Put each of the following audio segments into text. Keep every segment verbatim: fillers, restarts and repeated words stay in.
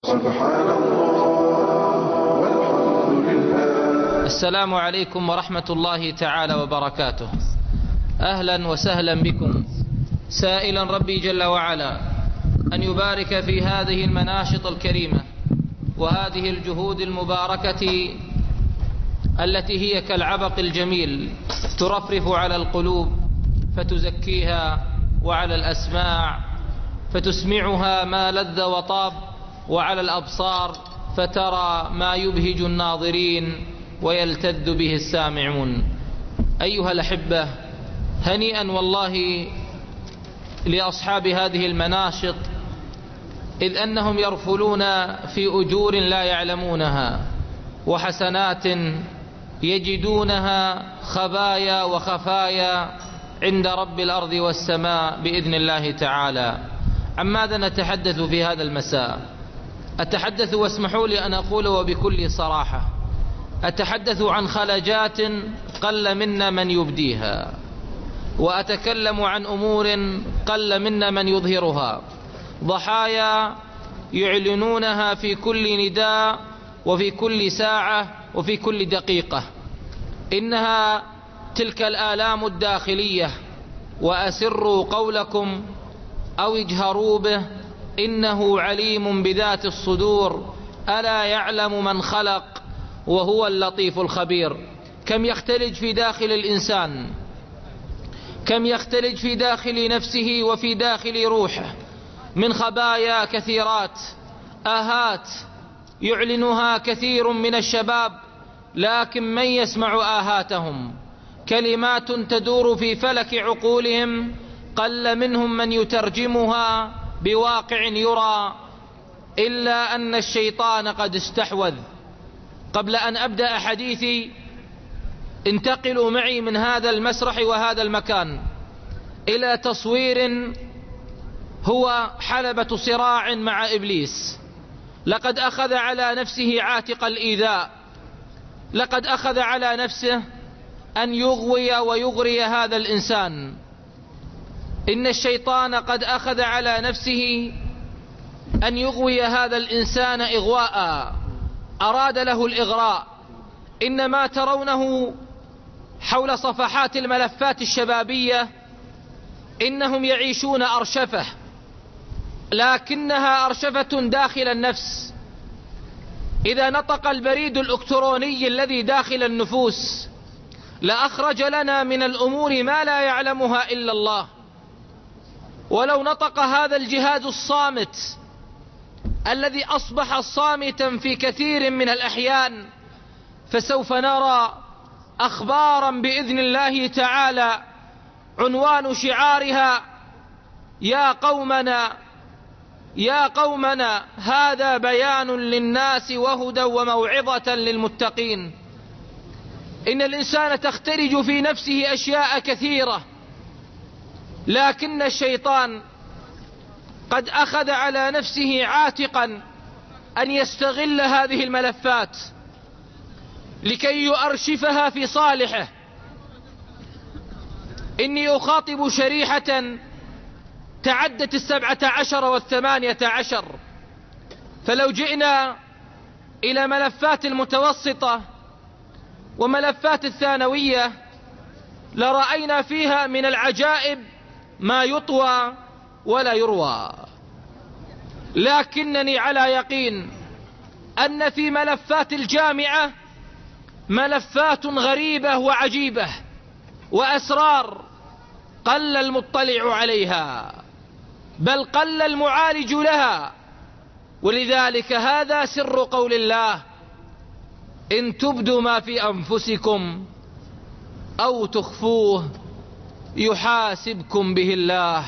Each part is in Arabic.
سبحان الله والحمد لله. السلام عليكم ورحمة الله تعالى وبركاته. أهلا وسهلا بكم، سائلا ربي جل وعلا أن يبارك في هذه المناشط الكريمة وهذه الجهود المباركة التي هي كالعبق الجميل ترفرف على القلوب فتزكيها، وعلى الأسماع فتسمعها ما لذ وطاب، وعلى الأبصار فترى ما يبهج الناظرين ويلتذ به السامعون. أيها الأحبة، هنيئا والله لأصحاب هذه المناشط، إذ أنهم يرفلون في أجور لا يعلمونها وحسنات يجدونها خبايا وخفايا عند رب الأرض والسماء بإذن الله تعالى. عن ماذا نتحدث في هذا المساء؟ أتحدث، واسمحوا لي أن أقول وبكل صراحة، أتحدث عن خلجات قل منا من يبديها، وأتكلم عن أمور قل منا من يظهرها، ضحايا يعلنونها في كل نداء وفي كل ساعة وفي كل دقيقة. إنها تلك الآلام الداخلية، وأسروا قولكم أو اجهروا به إنه عليم بذات الصدور، ألا يعلم من خلق وهو اللطيف الخبير. كم يختلج في داخل الإنسان، كم يختلج في داخل نفسه وفي داخل روحه من خبايا كثيرات، آهات يعلنها كثير من الشباب، لكن من يسمع آهاتهم؟ كلمات تدور في فلك عقولهم، قل منهم من يترجمها بواقع يرى، إلا أن الشيطان قد استحوذ. قبل أن أبدأ حديثي، انتقلوا معي من هذا المسرح وهذا المكان إلى تصوير هو حلبة صراع مع إبليس. لقد أخذ على نفسه عاتق الإيذاء، لقد أخذ على نفسه أن يغوي ويغري هذا الإنسان. إن الشيطان قد أخذ على نفسه أن يغوي هذا الإنسان إغواء، أراد له الإغراء. إن ما ترونه حول صفحات الملفات الشبابية إنهم يعيشون أرشفة، لكنها أرشفة داخل النفس. إذا نطق البريد الإلكتروني الذي داخل النفوس لأخرج لنا من الأمور ما لا يعلمها إلا الله. ولو نطق هذا الجهاز الصامت الذي أصبح صامتا في كثير من الأحيان، فسوف نرى أخبارا بإذن الله تعالى عنوان شعارها: يا قومنا يا قومنا هذا بيان للناس وهدى وموعظة للمتقين. إن الإنسان تختلج في نفسه أشياء كثيرة، لكن الشيطان قد أخذ على نفسه عاتقا أن يستغل هذه الملفات لكي يؤرشفها في صالحه. إني أخاطب شريحة تعدت السبعة عشر والثمانية عشر، فلو جئنا إلى ملفات المتوسطة وملفات الثانوية لرأينا فيها من العجائب ما يطوى ولا يروى. لكنني على يقين أن في ملفات الجامعة ملفات غريبة وعجيبة وأسرار قل المطلع عليها، بل قل المعالج لها. ولذلك هذا سر قول الله: إن تبدوا ما في أنفسكم أو تخفوه يحاسبكم به الله.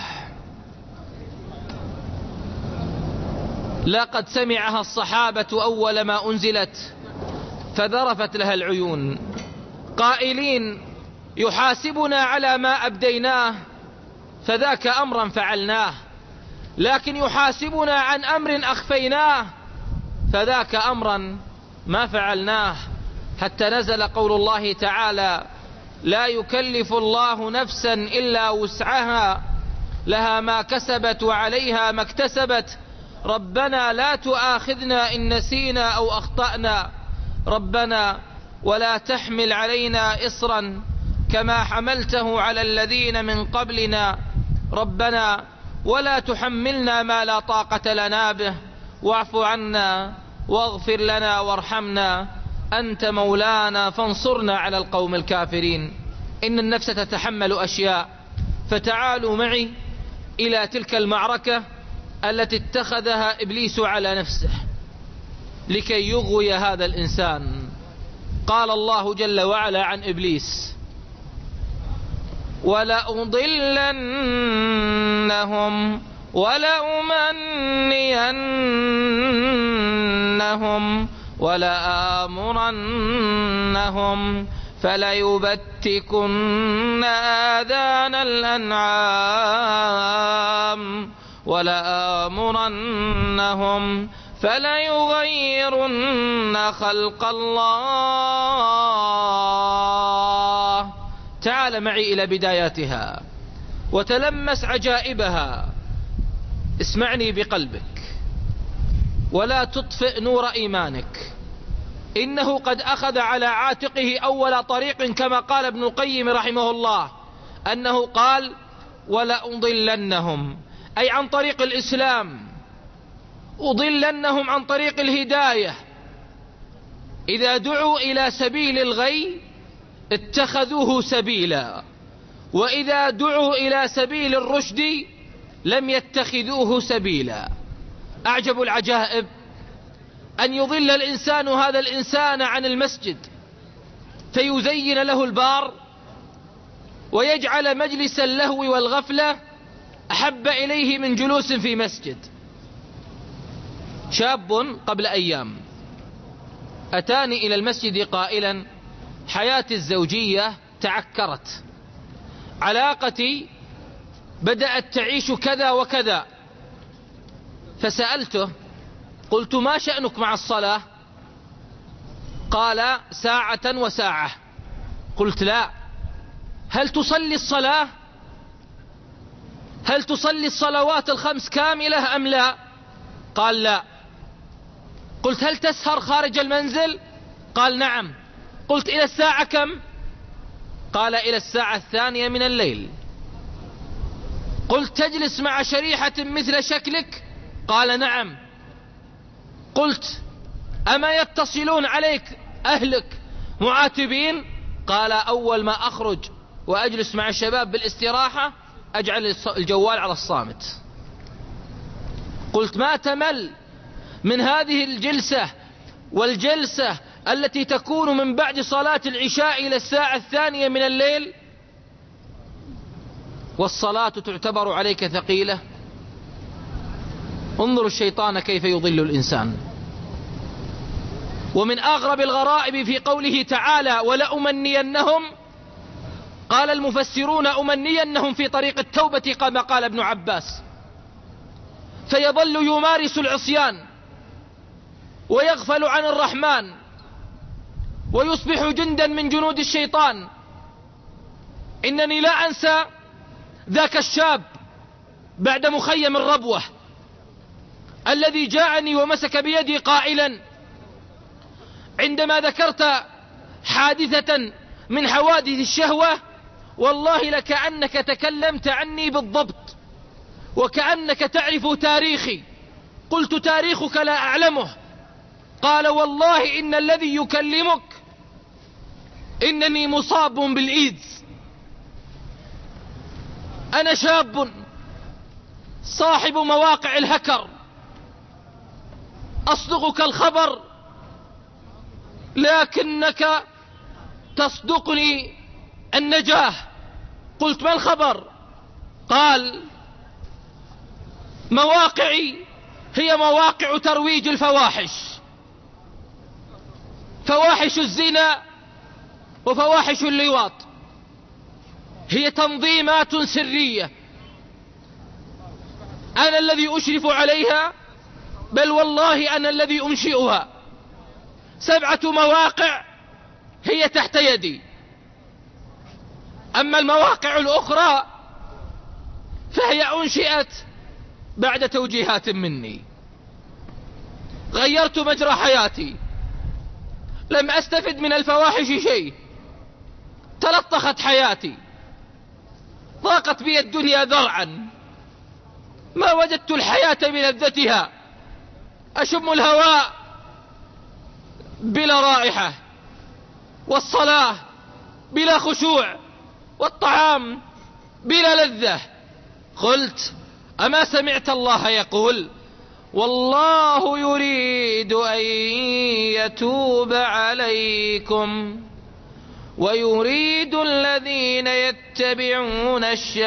لقد سمعها الصحابة أول ما أنزلت فذرفت لها العيون، قائلين: يحاسبنا على ما أبديناه فذاك أمرا فعلناه، لكن يحاسبنا عن أمر أخفيناه فذاك أمرا ما فعلناه. حتى نزل قول الله تعالى: لا يكلف الله نفسا إلا وسعها، لها ما كسبت وعليها ما اكتسبت، ربنا لا تؤاخذنا إن نسينا أو أخطأنا، ربنا ولا تحمل علينا إصرا كما حملته على الذين من قبلنا، ربنا ولا تحملنا ما لا طاقة لنا به، واعف عنا واغفر لنا وارحمنا، أنت مولانا فانصرنا على القوم الكافرين. إن النفس تتحمل أشياء، فتعالوا معي إلى تلك المعركة التي اتخذها إبليس على نفسه لكي يغوي هذا الإنسان. قال الله جل وعلا عن إبليس: ولأضلنهم ولأمنينهم ولآمرنهم فليبتكن آذان الأنعام ولآمرنهم فليغيرن خلق الله. تعال معي إلى بداياتها وتلمس عجائبها. اسمعني بقلبك ولا تطفئ نور إيمانك. إنه قد أخذ على عاتقه أول طريق كما قال ابن القيم رحمه الله، أنه قال: ولأضلنهم، أي عن طريق الإسلام، أضلنهم عن طريق الهداية. إذا دعوا إلى سبيل الغي اتخذوه سبيلا، وإذا دعوا إلى سبيل الرشد لم يتخذوه سبيلا. أعجب العجائب أن يضل الإنسان هذا الإنسان عن المسجد فيزين له البار ويجعل مجلس اللهو والغفلة أحب إليه من جلوس في مسجد. شاب قبل أيام أتاني إلى المسجد قائلا: حياتي الزوجية تعكرت، علاقتي بدأت تعيش كذا وكذا. فسألته قلت: ما شأنك مع الصلاة؟ قال: ساعة وساعة. قلت: لا. هل تصلي الصلاة؟ هل تصلي الصلوات الخمس كاملة أم لا؟ قال: لا. قلت: هل تسهر خارج المنزل؟ قال: نعم. قلت: إلى الساعة كم؟ قال: إلى الساعة الثانية من الليل. قلت: تجلس مع شريحة مثل شكلك؟ قال: نعم. قلت: أما يتصلون عليك أهلك معاتبين؟ قال: أول ما أخرج وأجلس مع الشباب بالاستراحة أجعل الجوال على الصامت. قلت: ما تمل من هذه الجلسة والجلسة التي تكون من بعد صلاة العشاء إلى الساعة الثانية من الليل والصلاة تعتبر عليك ثقيلة؟ انظروا الشيطان كيف يضل الإنسان. ومن أغرب الغرائب في قوله تعالى: ولأمنينهم، قال المفسرون: أمنينهم في طريق التوبة كما قال ابن عباس، فيظل يمارس العصيان ويغفل عن الرحمن ويصبح جندا من جنود الشيطان. إنني لا أنسى ذاك الشاب بعد مخيم الربوة الذي جاءني ومسك بيدي قائلا: عندما ذكرت حادثة من حوادث الشهوة والله لكأنك تكلمت عني بالضبط وكأنك تعرف تاريخي. قلت: تاريخك لا أعلمه. قال: والله إن الذي يكلمك إنني مصاب بالإيدز. أنا شاب صاحب مواقع الهكر، أصدقك الخبر لكنك تصدقني النجاة. قلت: ما الخبر؟ قال: مواقعي هي مواقع ترويج الفواحش، فواحش الزنا وفواحش اللواط، هي تنظيمات سرية أنا الذي أشرف عليها، بل والله أنا الذي أنشئها. سبعة مواقع هي تحت يدي، أما المواقع الأخرى فهي أنشئت بعد توجيهات مني. غيرت مجرى حياتي، لم أستفد من الفواحش شيء، تلطخت حياتي، ضاقت بي الدنيا ذرعا، ما وجدت الحياة بلذتها، أشم الهواء بلا رائحة، والصلاة بلا خشوع، والطعام بلا لذة. قلت أما سمعت الله يقول والله يريد أن يتوب عليكم ويريد الذين يتبعون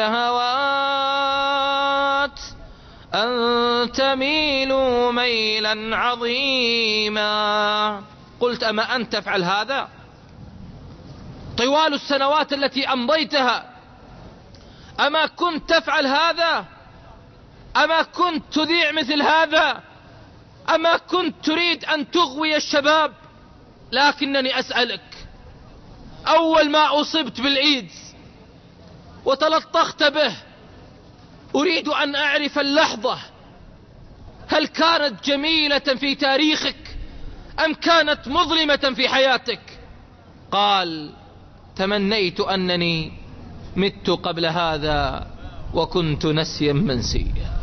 الشهوات أن تميلوا ميلا عظيما. قلت أما أنت تفعل هذا طوال السنوات التي أمضيتها؟ أما كنت تفعل هذا؟ أما كنت تذيع مثل هذا؟ أما كنت تريد أن تغوي الشباب؟ لكنني أسألك، أول ما أصبت بالإيدز وتلطخت به أريد أن أعرف اللحظة، هل كانت جميلة في تاريخك أم كانت مظلمة في حياتك؟ قال تمنيت أنني مت قبل هذا وكنت نسيا منسيا.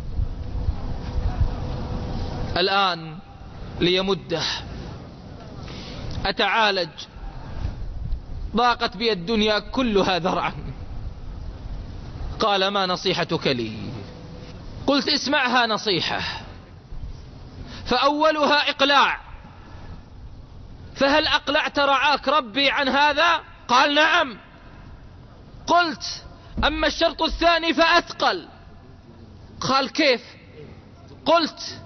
الآن ليمده أتعالج، ضاقت بي الدنيا كلها ذرعا. قال ما نصيحتك لي؟ قلت اسمعها نصيحة، فأولها إقلاع. فهل أقلعت رعاك ربي عن هذا؟ قال نعم. قلت أما الشرط الثاني فأثقل. قال كيف؟ قلت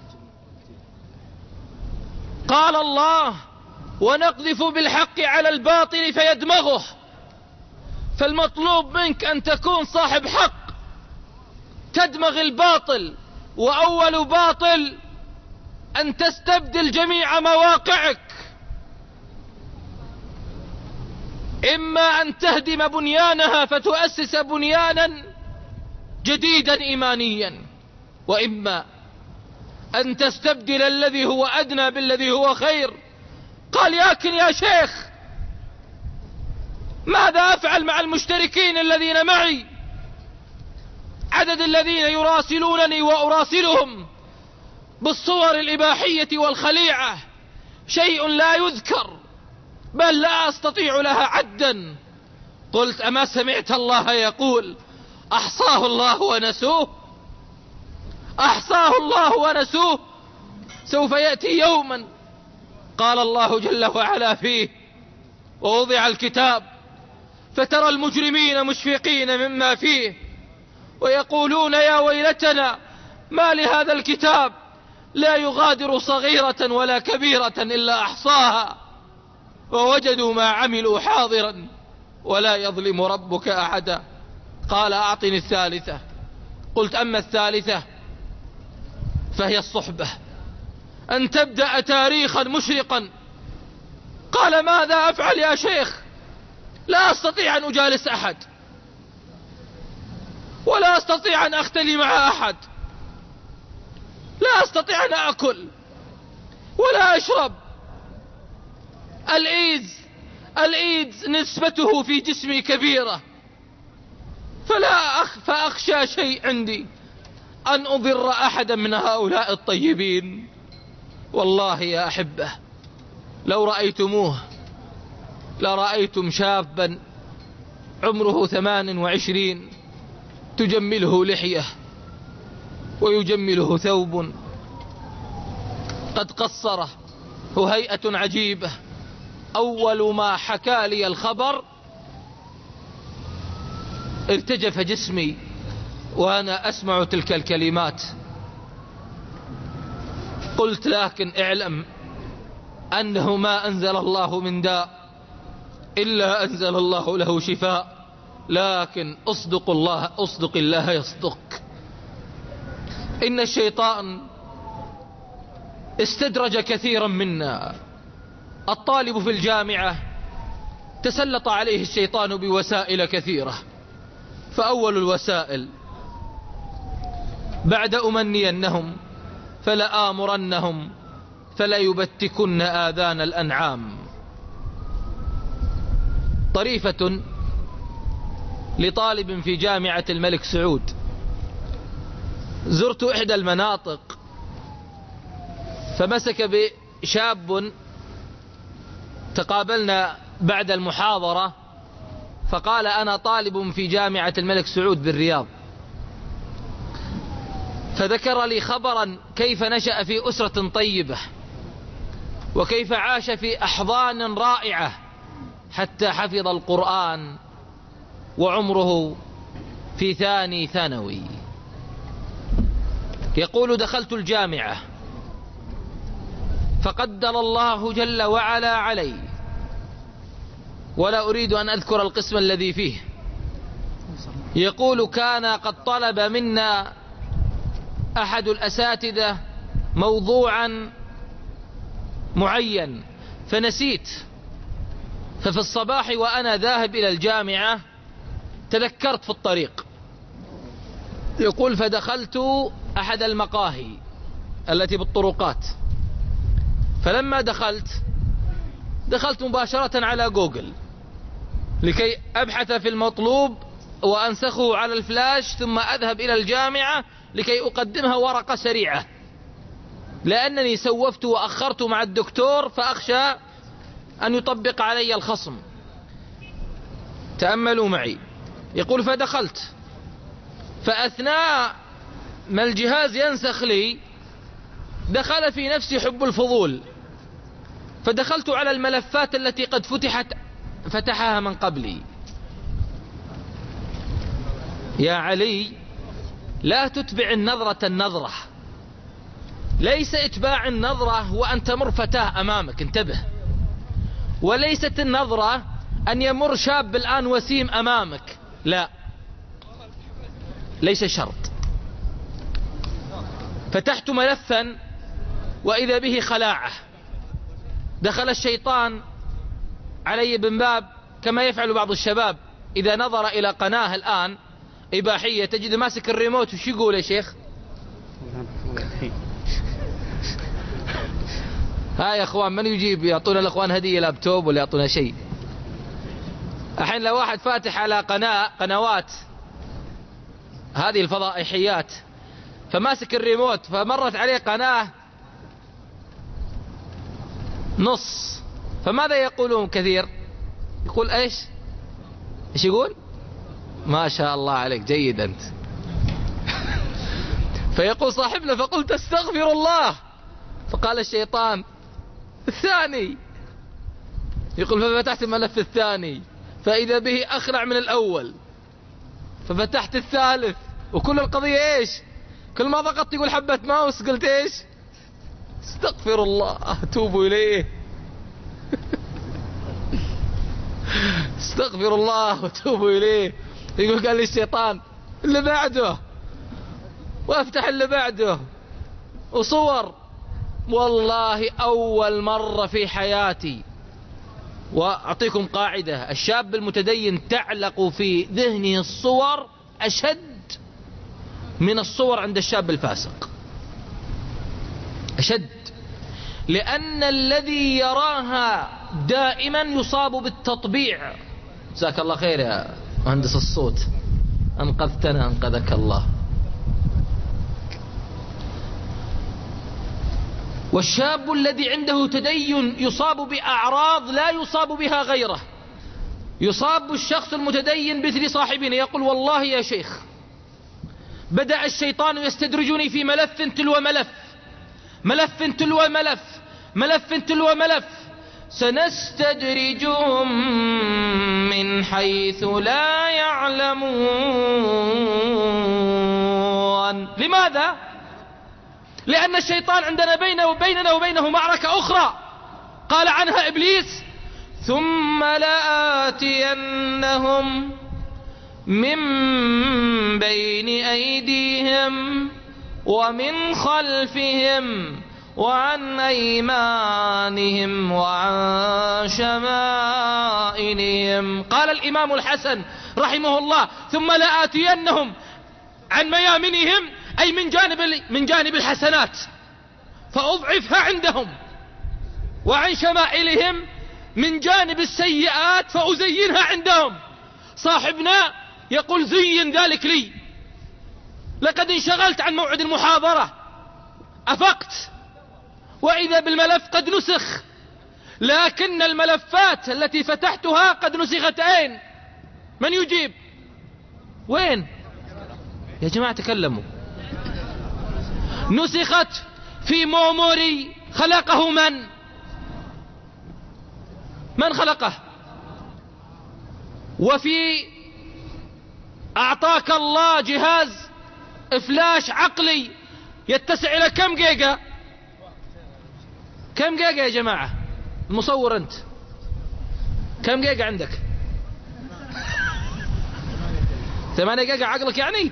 قال الله ونقذف بالحق على الباطل فيدمغه، فالمطلوب منك أن تكون صاحب حق تدمغ الباطل، وأول باطل أن تستبدل جميع مواقعك، إما أن تهدم بنيانها فتؤسس بنيانا جديدا إيمانيا، وإما أن تستبدل الذي هو أدنى بالذي هو خير. قال لكن يا شيخ ماذا أفعل مع المشتركين الذين معي؟ عدد الذين يراسلونني وأراسلهم بالصور الإباحية والخليعة شيء لا يذكر، بل لا أستطيع لها عدا. قلت أما سمعت الله يقول أحصاه الله ونسوه؟ أحصاه الله ونسوه. سوف يأتي يوما قال الله جل وعلا فيه ووضع الكتاب فترى المجرمين مشفقين مما فيه ويقولون يا ويلتنا ما لهذا الكتاب لا يغادر صغيرة ولا كبيرة إلا أحصاها ووجدوا ما عملوا حاضرا ولا يظلم ربك أحدا. قال أعطني الثالثة. قلت أما الثالثة فهي الصحبة، أن تبدأ تاريخا مشرقا. قال ماذا أفعل يا شيخ؟ لا أستطيع أن أجالس أحد، ولا أستطيع أن أختلي مع أحد، لا أستطيع أن أكل ولا أشرب. الإيدز الإيدز نسبته في جسمي كبيرة، فلا أخ فأخشى شيء عندي أن أضر أحدا من هؤلاء الطيبين. والله يا أحبة لو رأيتموه لرأيتم شابا عمره ثمان وعشرين تجمله لحية ويجمله ثوب قد قصره وهيئة عجيبة. أول ما حكى لي الخبر ارتجف جسمي وأنا أسمع تلك الكلمات. قلت لكن اعلم أنه ما أنزل الله من داء إلا أنزل الله له شفاء، لكن أصدق الله أصدق الله يصدق. إن الشيطان استدرج كثيرا منا. الطالب في الجامعة تسلط عليه الشيطان بوسائل كثيرة، فأول الوسائل بعد أمنينهم فلآمرنهم فلا يبتكن آذان الأنعام. طريفة لطالب في جامعة الملك سعود. زرت إحدى المناطق فمسك بشاب، تقابلنا بعد المحاضرة فقال أنا طالب في جامعة الملك سعود بالرياض، فذكر لي خبرا كيف نشأ في أسرة طيبة وكيف عاش في أحضان رائعة حتى حفظ القرآن وعمره في ثاني ثانوي. يقول دخلت الجامعة فقدر الله جل وعلا علي، ولا أريد أن أذكر القسم الذي فيه. يقول كان قد طلب منا أحد الأساتذة موضوعا معين فنسيت، ففي الصباح وأنا ذاهب إلى الجامعة تذكرت في الطريق. يقول فدخلت أحد المقاهي التي بالطرقات، فلما دخلت دخلت مباشرة على جوجل لكي أبحث في المطلوب وأنسخه على الفلاش، ثم أذهب إلى الجامعة لكي أقدمها ورقة سريعة، لأنني سوفت وأخرت مع الدكتور فأخشى أن يطبق علي الخصم. تأملوا معي. يقول فدخلت، فأثناء ما الجهاز ينسخ لي دخل في نفسي حب الفضول، فدخلت على الملفات التي قد فتحت فتحها من قبلي. يا علي لا تتبع النظرة النظرة، ليس اتباع النظرة وأن تمر فتاة أمامك، انتبه، وليست النظرة أن يمر شاب الآن وسيم أمامك، لا، ليس شرط. فتحت ملفا وإذا به خلاعة، دخل الشيطان علي من باب كما يفعل بعض الشباب إذا نظر إلى قناة الآن إباحية تجد ماسك الريموت، وش يقول يا شيخ؟ ها يا اخوان من يجيب؟ يعطونا الاخوان هدية لابتوب ولا يعطونا شيء؟ الحين لو واحد فاتح على قناة قنوات هذه الفضائحيات فماسك الريموت فمرت عليه قناة نص، فماذا يقولون كثير؟ يقول ايش؟ ايش يقول؟ ما شاء الله عليك، جيد انت. فيقول صاحبنا فقلت استغفر الله، فقال الشيطان الثاني. يقول ففتحت الملف الثاني فإذا به أخرع من الأول، ففتحت الثالث، وكل القضية إيش؟ كل ما ضغطت يقول حبة ماوس، قلت إيش؟ استغفر الله توبوا إليه. استغفر الله وتوبوا إليه. يقول قال لي الشيطان اللي بعده، وافتح اللي بعده وصور. والله أول مرة في حياتي، وأعطيكم قاعدة، الشاب المتدين تعلق في ذهنه الصور أشد من الصور عند الشاب الفاسق، أشد، لأن الذي يراها دائما يصاب بالتطبيع. جزاك الله خير يا مهندس الصوت، أنقذتنا أنقذك الله. والشاب الذي عنده تدين يصاب بأعراض لا يصاب بها غيره. يصاب الشخص المتدين مثل صاحبنا، يقول والله يا شيخ بدأ الشيطان يستدرجني في ملف تلو ملف، ملف تلو ملف، ملف تلو ملف، سنستدرجهم من حيث لا يعلمون. لماذا؟ لأن الشيطان عندنا بينه وبيننا وبينه معركة أخرى قال عنها إبليس ثم لآتينهم من بين أيديهم ومن خلفهم وعن أيمانهم وعن شمائلهم. قال الإمام الحسن رحمه الله ثم لآتينهم عن ميامنهم، أي من جانب من جانب الحسنات فأضعفها عندهم وعن شمائلهم من جانب السيئات فأزينها عندهم. صاحبنا يقول زين ذلك لي، لقد انشغلت عن موعد المحاضرة، أفقت وإذا بالملف قد نسخ، لكن الملفات التي فتحتها قد نسخت. أين؟ من يجيب؟ وين يا جماعة تكلموا؟ نسخت في ميموري خلقه من؟ من خلقه؟ وفي أعطاك الله جهاز فلاش عقلي يتسع إلى كم جيجا؟ كم جيجا يا جماعة؟ المصور أنت كم جيجا عندك؟ ثمانية جيجا عقلك يعني؟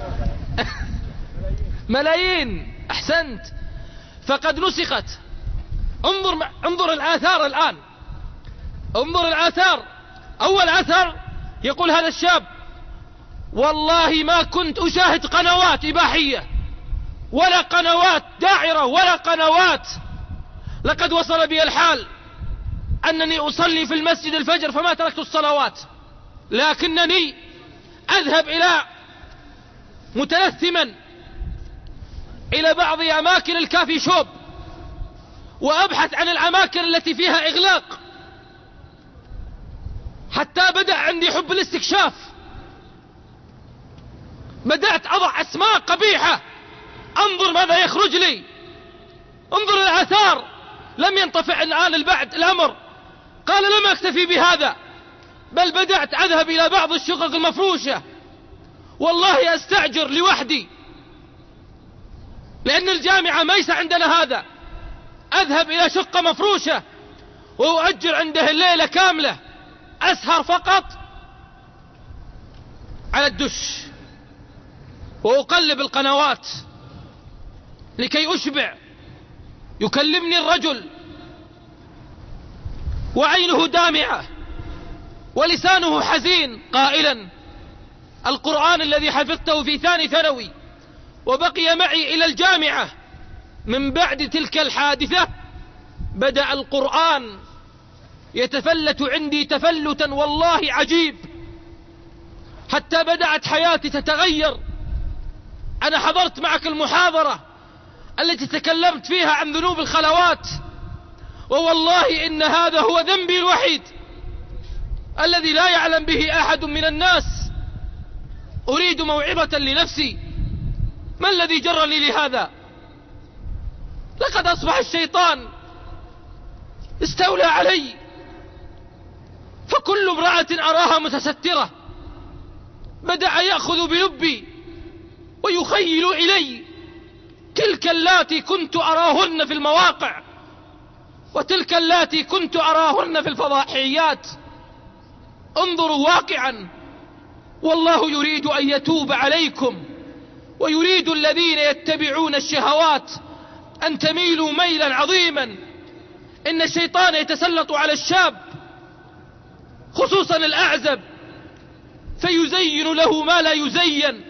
ملايين. أحسنت. فقد نسخت. انظر انظر الآثار الآن، انظر الآثار. أول أثر يقول هذا الشاب: والله ما كنت أشاهد قنوات إباحية ولا قنوات داعرة ولا قنوات، لقد وصل بي الحال أنني أصلي في المسجد الفجر فما تركت الصلوات، لكنني أذهب إلى متلثما إلى بعض أماكن الكافي شوب وأبحث عن الأماكن التي فيها إغلاق، حتى بدأ عندي حب الاستكشاف. بدأت أضع أسماء قبيحة، انظر ماذا يخرج لي، انظر الآثار. لم ينطفئ الآن البعد الأمر، قال لم أكتفي بهذا، بل بدأت أذهب إلى بعض الشقق المفروشة، والله أستأجر لوحدي لأن الجامعة ليس عندنا هذا. أذهب إلى شقة مفروشة وأؤجر عنده الليلة كاملة، أسهر فقط على الدش وأقلب القنوات لكي أشبع. يكلمني الرجل وعينه دامعة ولسانه حزين قائلا: القرآن الذي حفظته في ثاني ثانوي وبقي معي إلى الجامعة، من بعد تلك الحادثة بدأ القرآن يتفلت عندي تفلتا والله عجيب، حتى بدأت حياتي تتغير. أنا حضرت معك المحاضرة التي تكلمت فيها عن ذنوب الخلوات، ووالله إن هذا هو ذنبي الوحيد الذي لا يعلم به أحد من الناس. أريد موعظة لنفسي، ما الذي جرني لهذا؟ لقد أصبح الشيطان استولى علي، فكل امرأة أراها متسترة بدأ يأخذ بلبي ويخيل إلي تلك اللاتي كنت أراهن في المواقع وتلك اللاتي كنت أراهن في الفضائحيات. انظروا واقعا، والله يريد أن يتوب عليكم، ويريد الذين يتبعون الشهوات أن تميلوا ميلا عظيما. إن الشيطان يتسلط على الشاب خصوصا الأعزب فيزين له ما لا يزين.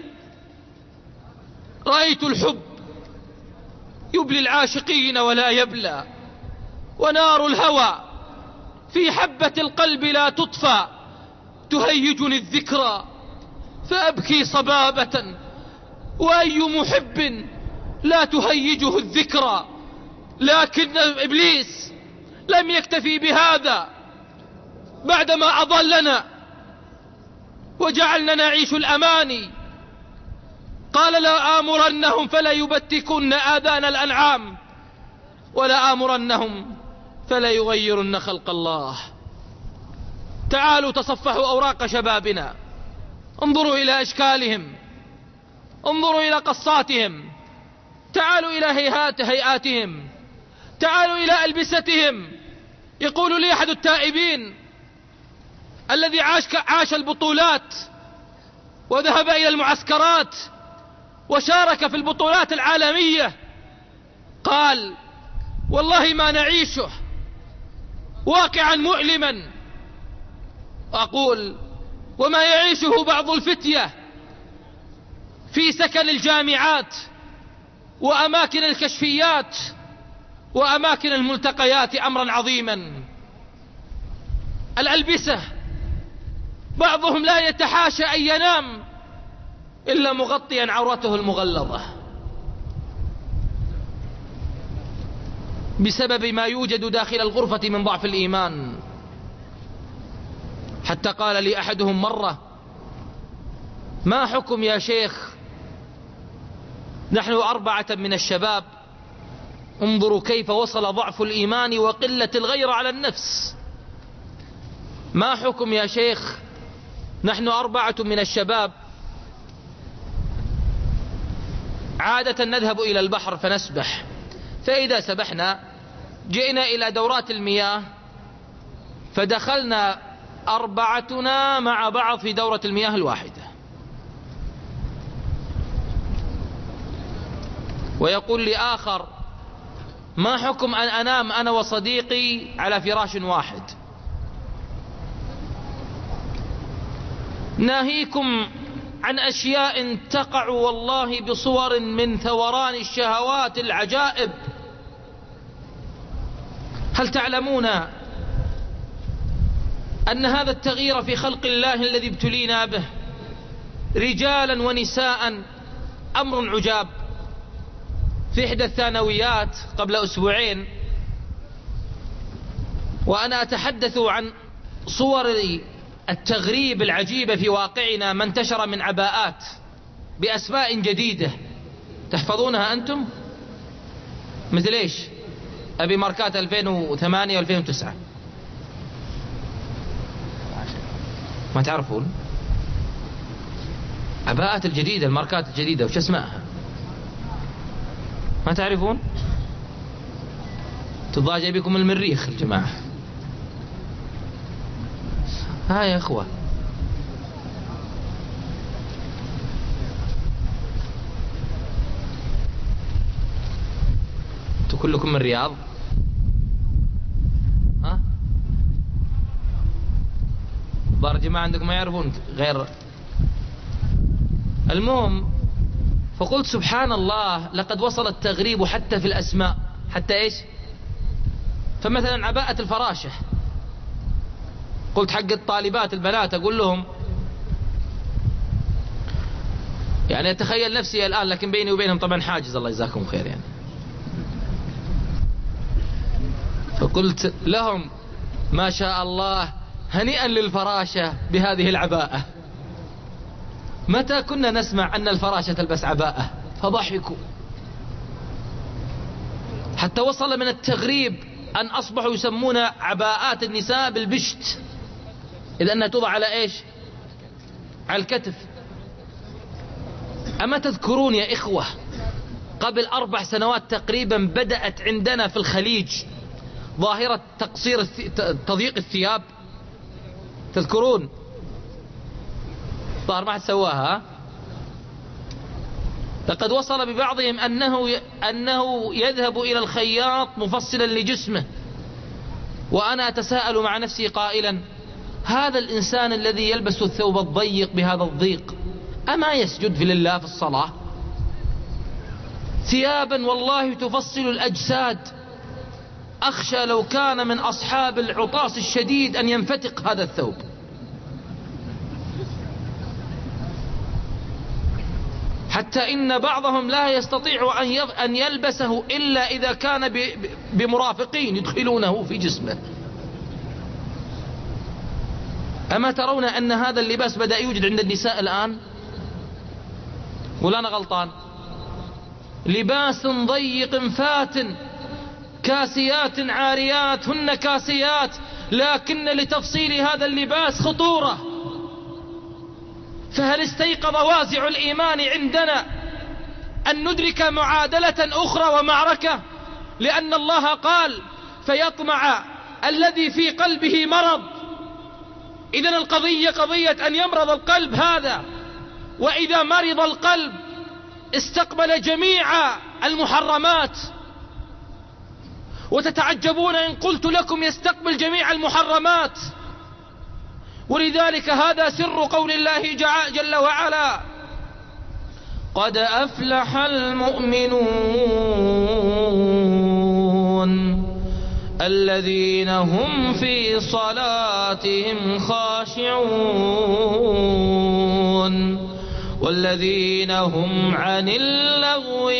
رأيت الحب يبلي العاشقين ولا يبلى، ونار الهوى في حبة القلب لا تطفى، تهيجني الذكرى فأبكي صبابة، وأي محب لا تهيجه الذكرى. لكن إبليس لم يكتفي بهذا، بعدما أضلنا وجعلنا نعيش الأماني قال: لا آمرنهم فلا يبتكن آذان الأنعام ولا آمرنهم فلا يغيرن خلق الله. تعالوا تصفحوا أوراق شبابنا، انظروا إلى أشكالهم، انظروا إلى قصاتهم، تعالوا إلى هيئات هيئاتهم، تعالوا إلى ألبستهم. يقول لي أحد التائبين الذي عاش, عاش البطولات وذهب إلى المعسكرات وشارك في البطولات العالمية، قال: والله ما نعيشه واقعا مؤلما. أقول: وما يعيشه بعض الفتية في سكن الجامعات وأماكن الكشفيات وأماكن الملتقيات أمرا عظيما. الألبسة، بعضهم لا يتحاشى أن ينام إلا مغطيا عورته المغلظة بسبب ما يوجد داخل الغرفة من ضعف الإيمان. حتى قال لي أحدهم مرة: ما حكم يا شيخ، نحن أربعة من الشباب، انظروا كيف وصل ضعف الإيمان وقلة الغيرة على النفس. ما حكم يا شيخ، نحن أربعة من الشباب عادة نذهب إلى البحر فنسبح، فإذا سبحنا جئنا إلى دورات المياه فدخلنا أربعتنا مع بعض في دورة المياه الواحدة. ويقول لي آخر: ما حكم أن أنام أنا وصديقي على فراش واحد؟ ناهيكم عن أشياء تقع والله بصور من ثوران الشهوات العجائب. هل تعلمون أن هذا التغيير في خلق الله الذي ابتلينا به رجالا ونساء أمر عجاب؟ في إحدى الثانويات قبل أسبوعين وأنا أتحدث عن صور التغريب العجيبة في واقعنا ما انتشر من عباءات بأسماء جديدة تحفظونها أنتم؟ مثل إيش؟ أبي ماركات ألفين وثمانية وألفين وتسعة، ما تعرفون عباءات الجديدة، الماركات الجديدة وش اسمائها؟ ما تعرفون؟ تضاجع بكم المريخ الجماعة. ها يا أخوة، أنتوا كلكم من الرياض؟ ها؟ ظهر جماعة عندكم ما يعرفون غير. المهم، فقلت سبحان الله، لقد وصل التغريب حتى في الأسماء. حتى إيش؟ فمثلا عباءة الفراشة، قلت حق الطالبات البنات أقول لهم، يعني أتخيل نفسي الآن لكن بيني وبينهم طبعا حاجز، الله يجزاكم خير يعني. فقلت لهم ما شاء الله هنيئا للفراشة بهذه العباءة. متى كنا نسمع أن الفراشة تلبس عباءة؟ فضحكوا. حتى وصل من التغريب أن أصبحوا يسمون عباءات النساء بالبشت، إذ أنها توضع على إيش؟ على الكتف. أما تذكرون يا إخوة قبل أربع سنوات تقريبا بدأت عندنا في الخليج ظاهرة تقصير تضييق الثياب؟ تذكرون؟ ظاهر ما حد سواها. لقد وصل ببعضهم أنه أنه يذهب إلى الخياط مفصلا لجسمه. وأنا أتساءل مع نفسي قائلا: هذا الإنسان الذي يلبس الثوب الضيق بهذا الضيق أما يسجد في لله في الصلاة؟ ثيابا والله تفصل الأجساد، أخشى لو كان من أصحاب العطاس الشديد أن ينفتق هذا الثوب. حتى إن بعضهم لا يستطيع أن يلبسه إلا إذا كان بمرافقين يدخلونه في جسمه. أما ترون أن هذا اللباس بدأ يوجد عند النساء الآن؟ ولا أنا غلطان؟ لباس ضيق فاتن، كاسيات عاريات هن كاسيات، لكن لتفصيل هذا اللباس خطورة. فهل استيقظ وازع الإيمان عندنا أن ندرك معادلة أخرى ومعركة؟ لأن الله قال: فيطمع الذي في قلبه مرض. إذن القضية قضية أن يمرض القلب هذا، وإذا مرض القلب استقبل جميع المحرمات. وتتعجبون إن قلت لكم يستقبل جميع المحرمات. ولذلك هذا سر قول الله جل وعلا: قد أفلح المؤمنون الذين هم في صلاتهم خاشعون والذين هم عن اللغو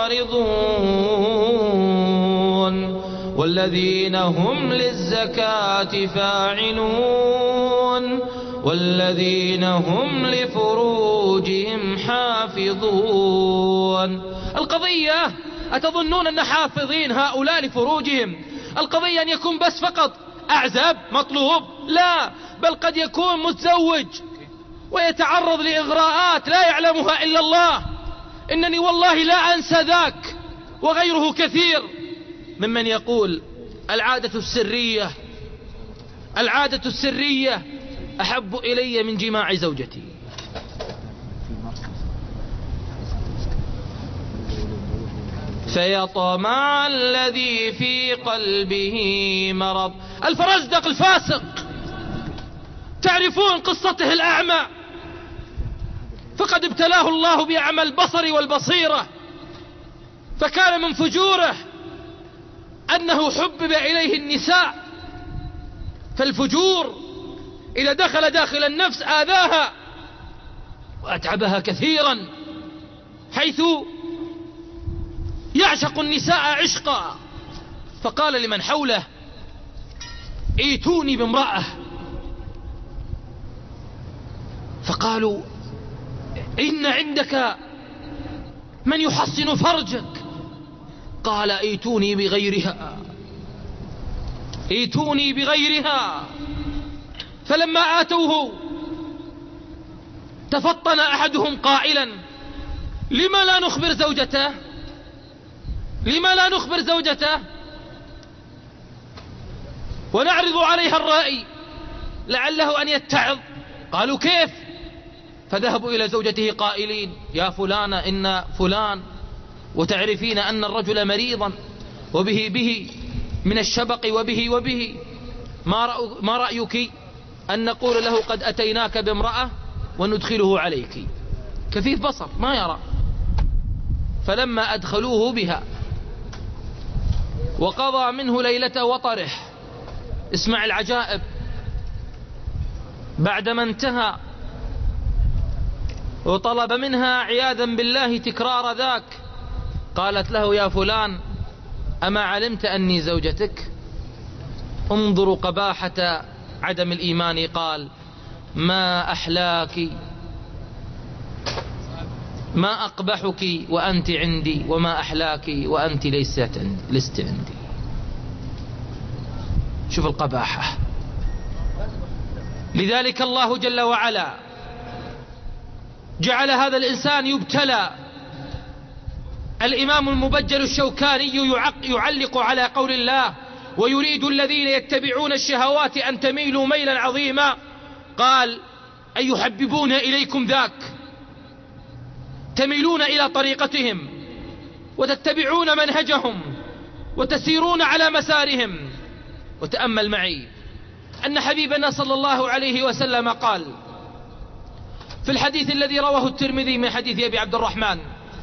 معرضون والذين هم للزكاة فاعلون والذين هم لفروجهم حافظون. القضية أتظنون أن حافظين هؤلاء لفروجهم القضية أن يكون بس فقط أعزب مطلوب؟ لا، بل قد يكون متزوج ويتعرض لإغراءات لا يعلمها إلا الله. إنني والله لا أنسى ذاك وغيره كثير ممن يقول العادة السرية العادة السرية أحب إلي من جماع زوجتي. فيطمع الذي في قلبه مرض. الفرزدق الفاسق تعرفون قصته الأعمى، فقد ابتلاه الله بأعمى البصر والبصيرة، فكان من فجوره أنه حبب إليه النساء، فالفجور إذا دخل داخل النفس آذاها وأتعبها كثيرا، حيث يعشق النساء عشقا. فقال لمن حوله ائتوني بامرأة، فقالوا إن عندك من يحصن فرجك. قال ائتوني بغيرها ائتوني بغيرها. فلما آتوه تفطن أحدهم قائلا لما لا نخبر زوجته لما لا نخبر زوجته ونعرض عليها الرأي لعله أن يتعظ. قالوا كيف؟ فذهبوا إلى زوجته قائلين يا فلانة إن فلان وتعرفين أن الرجل مريضا وبه به من الشبق وبه وبه ما رأيك أن نقول له قد أتيناك بامرأة وندخله عليك؟ كفيف بصر ما يرى. فلما أدخلوه بها وقضى منه ليلته وطرح، اسمع العجائب، بعدما انتهى وطلب منها عياذا بالله تكرار ذاك، قالت له يا فلان أما علمت أني زوجتك؟ انظروا قباحة عدم الإيمان. قال ما أحلاك ما أقبحك وأنت عندي وما أحلاك وأنت ليست لست عندي. شوف القباحة. لذلك الله جل وعلا جعل هذا الإنسان يبتلى. الإمام المبجل الشوكاني يعلق على قول الله ويريد الذين يتبعون الشهوات أن تميلوا ميلا عظيما، قال أن يحببون إليكم ذاك، تميلون إلى طريقتهم وتتبعون منهجهم وتسيرون على مسارهم. وتأمل معي أن حبيبنا صلى الله عليه وسلم قال في الحديث الذي رواه الترمذي من حديث أبي عبد الرحمن،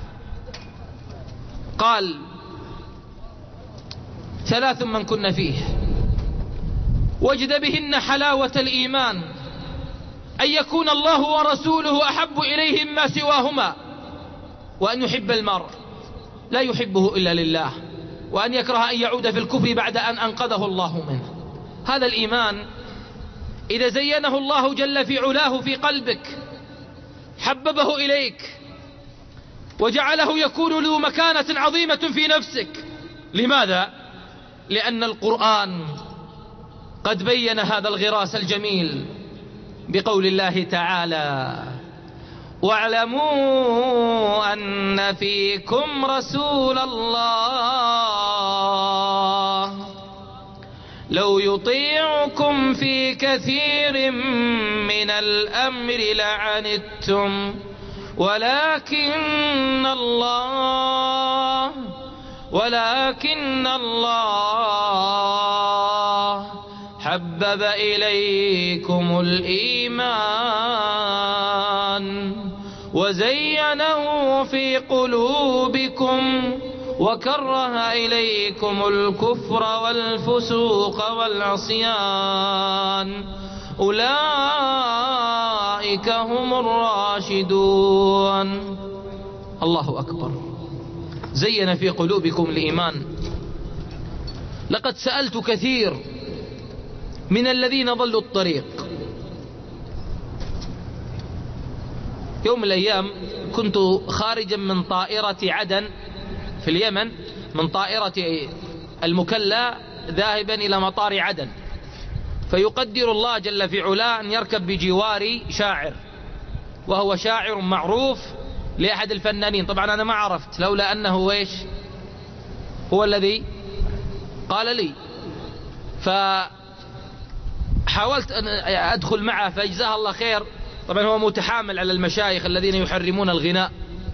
قال ثلاث من كن فيه وجد بهن حلاوة الإيمان أن يكون الله ورسوله أحب إليه مما سواهما، وأن يحب المرء لا يحبه إلا لله، وأن يكره أن يعود في الكفر بعد أن أنقذه الله منه. هذا الإيمان إذا زينه الله جل في علاه في قلبك حببه إليك وجعله يكون له مكانة عظيمة في نفسك. لماذا؟ لأن القرآن قد بين هذا الغراس الجميل بقول الله تعالى واعلموا أن فيكم رسول الله لو يطيعكم في كثير من الأمر لعنتم ولكن الله ولكن الله حبب إليكم الإيمان وزينه في قلوبكم وكره إليكم الكفر والفسوق والعصيان أولئك هم الراشدون. الله أكبر. زين في قلوبكم الإيمان. لقد سألت كثير من الذين ضلوا الطريق. يوم من الأيام كنت خارجا من طائرة عدن في اليمن، من طائرة المكلا ذاهبا إلى مطار عدن، فيقدر الله جل في علاه أن يركب بجواري شاعر، وهو شاعر معروف لأحد الفنانين. طبعا أنا ما عرفت لولا أنه ويش هو الذي قال لي، فحاولت أن أدخل معه فأجزاه الله خير. طبعا هو متحامل على المشايخ الذين يحرمون الغناء،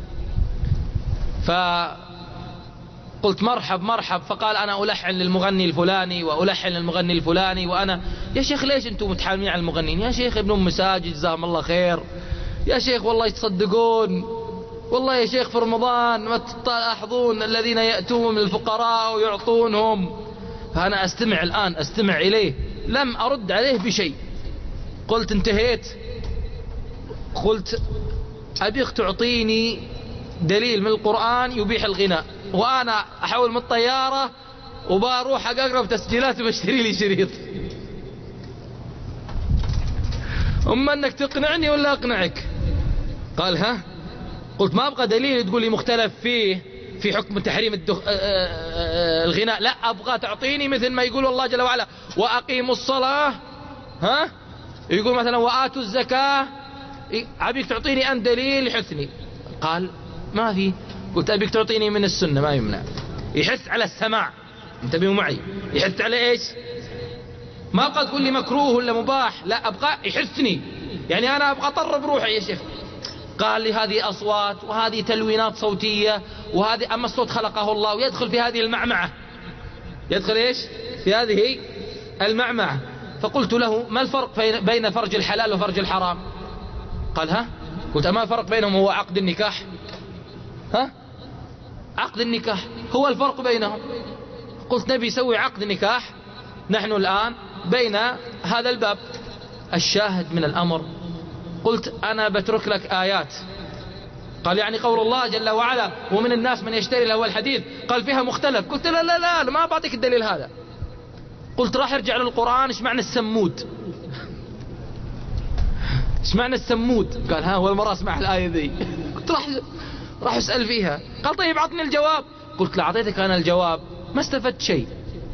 فقلت مرحب مرحب، فقال أنا ألحن للمغني الفلاني وألحن للمغني الفلاني. وأنا يا شيخ ليش أنتم متحاملين على المغنين؟ يا شيخ ابنهم مساجد جزاهم الله خير، يا شيخ والله يتصدقون، والله يا شيخ في رمضان ما تلاحظون الذين يأتون من الفقراء ويعطونهم. فأنا أستمع الآن أستمع إليه، لم أرد عليه بشيء. قلت انتهيت، قلت أبيك تعطيني دليل من القرآن يبيح الغناء، وأنا أحول من الطيارة وبروح أقرب تسجيلات وبشتري لي شريط. أما أنك تقنعني ولا أقنعك؟ قال ها؟ قلت ما أبغى دليل تقول لي مختلف فيه في حكم تحريم الدخ... الغناء، لا أبغى تعطيني مثل ما يقول الله جل وعلا وأقيموا الصلاة، ها؟ يقول مثلا وآتوا الزكاة. أبيك تعطيني أن دليل يحثني. قال ما في. قلت أبيك تعطيني من السنة، ما يمنع. يحث على السماع، انتبهوا معي، يحث على إيش؟ ما أبغى تقول لي مكروه ولا مباح، لا أبغى يحثني، يعني أنا أبغى أطرب روحي يا شيخ. قال لي هذه أصوات وهذه تلوينات صوتية، وهذه أما الصوت خلقه الله ويدخل في هذه المعمعة، يدخل إيش في هذه المعمعة. فقلت له ما الفرق بين فرج الحلال وفرج الحرام؟ قال ها؟ قلت ما الفرق بينهم؟ هو عقد النكاح، ها؟ عقد النكاح هو الفرق بينهم. قلت نبي يسوي عقد نكاح نحن الآن بين هذا الباب. الشاهد من الأمر، قلت أنا بترك لك آيات. قال يعني قول الله جل وعلا ومن الناس من يشتري له الحديث، قال فيها مختلف. قلت لا لا لا ما بعطيك الدليل هذا. قلت راح ارجع للقرآن، ايش معنى السمود؟ ايش معنى السمود؟ قال ها أول مرة اسمع الآية ذي. قلت راح راح اسأل فيها. قال طيب عطني الجواب. قلت لا أعطيتك أنا الجواب ما استفدت شيء،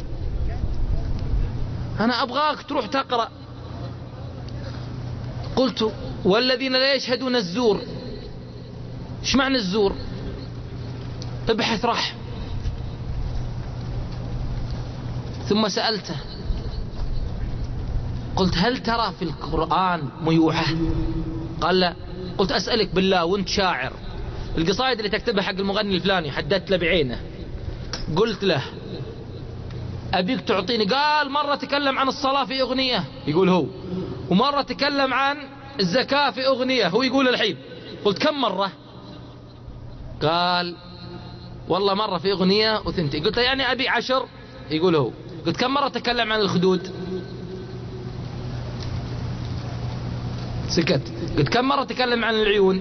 أنا أبغاك تروح تقرأ. قلت والذين لا يشهدون الزور، ايش معنى الزور؟ ابحث. راح ثم سألته، قلت هل ترى في القرآن ميوعة؟ قال لا. قلت أسألك بالله وانت شاعر، القصائد اللي تكتبها حق المغني الفلاني حددت له بعينه، قلت له أبيك تعطيني. قال مرة تكلم عن الصلاة في أغنية يقول هو، ومرة تكلم عن الزكاة في أغنية هو يقول الحين. قلت كم مرة؟ قال والله مرة في أغنية وثنتين. قلت يعني أبي عشر يقول هو. قلت كم مرة تكلم عن الخدود؟ سكت. قلت كم مرة تكلم عن العيون؟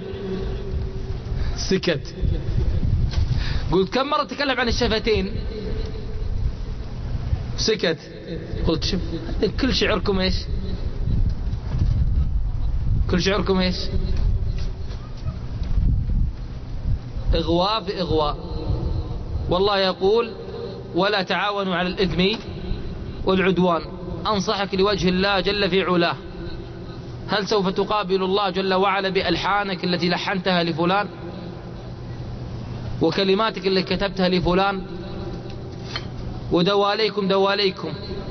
سكت. قلت كم مرة تكلم عن الشفتين؟ سكت. قلت شوف كل شعركم ايش؟ كل شعركم ايش؟ اغواء باغواء. والله يقول ولا تعاونوا على الاثم والعدوان. انصحك لوجه الله جل في علاه، هل سوف تقابل الله جل وعلا بألحانك التي لحنتها لفلان وكلماتك اللي كتبتها لفلان؟ ودواليكم دواليكم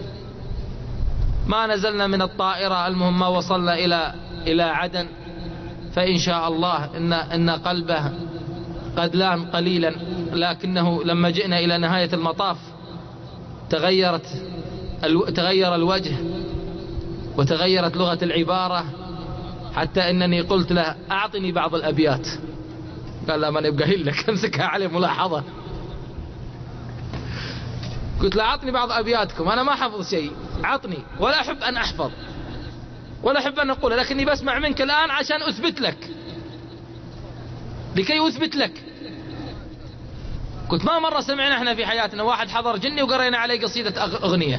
ما نزلنا من الطائرة، المهم ما وصلنا إلى إلى عدن، فإن شاء الله إن إن قلبه قد لان قليلا، لكنه لما جئنا إلى نهاية المطاف تغيرت الو... تغير الوجه وتغيرت لغة العبارة، حتى إنني قلت له أعطني بعض الأبيات. قال لا ما نبقى لك، امسكها عليه ملاحظة. قلت له عطني بعض أبياتكم، أنا ما حفظ شيء، عطني، ولا أحب أن أحفظ ولا أحب أن أقول، لكني بسمع منك الآن عشان أثبت لك، لكي أثبت لك. قلت ما مرة سمعنا احنا في حياتنا واحد حضر جني وقرينا عليه قصيدة أغنية،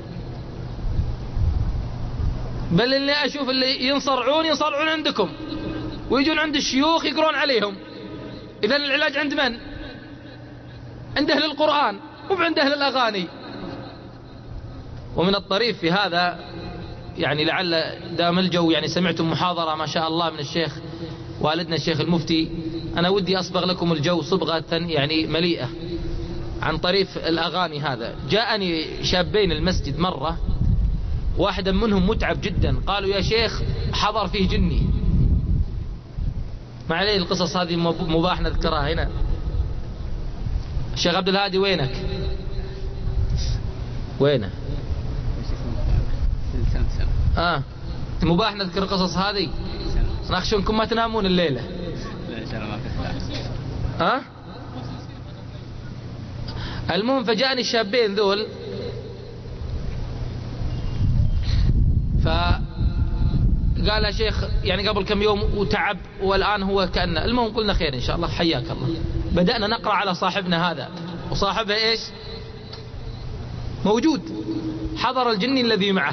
بل اللي أشوف اللي ينصرعون ينصرعون عندكم ويجون عند الشيوخ يقرون عليهم. إذن العلاج عند من؟ عند أهل القرآن مو عند أهل الأغاني. ومن الطريف في هذا يعني لعل دام الجو يعني سمعتم محاضرة ما شاء الله من الشيخ والدنا الشيخ المفتي، أنا ودي أصبغ لكم الجو صبغة يعني مليئة عن طريف الأغاني. هذا جاءني شابين المسجد مرة، واحدا منهم متعب جدا، قالوا يا شيخ حضر فيه جني. ما عليه القصص هذه مباح نذكرها هنا. الشيخ عبد الهادي وينك؟ وينه؟ آه مباح نذكر القصص هذه، نخشى انكم ما تنامون الليلة. لا إن شاء الله ما في. آه المهم فجاءني الشابين ذول، فقال يا شيخ يعني قبل كم يوم وتعب والآن هو كأنه. المهم قلنا خير إن شاء الله حياك الله. بدأنا نقرأ على صاحبنا هذا، وصاحبه إيش موجود، حضر الجني الذي معه.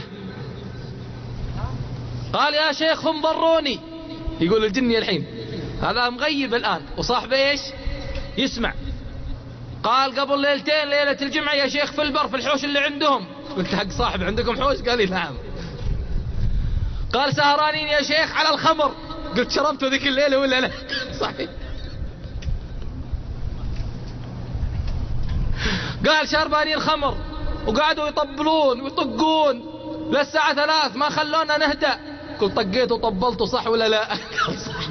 قال يا شيخ هم ضروني، يقول الجني الحين هذا مغيب الآن وصاحبه إيش يسمع. قال قبل ليلتين ليلة الجمعة يا شيخ في البر في الحوش اللي عندهم. قلت حق صاحب عندكم حوش؟ قال لي نعم. قال سهرانين يا شيخ على الخمر. قلت شربتوا ذيك الليلة ولا لا؟ صحيح. قال شربانين خمر وقعدوا يطبلون ويطقون للساعة ثلاث ما خلونا نهدأ. قلت طقيت وطبلت صح ولا لا؟ قال صح.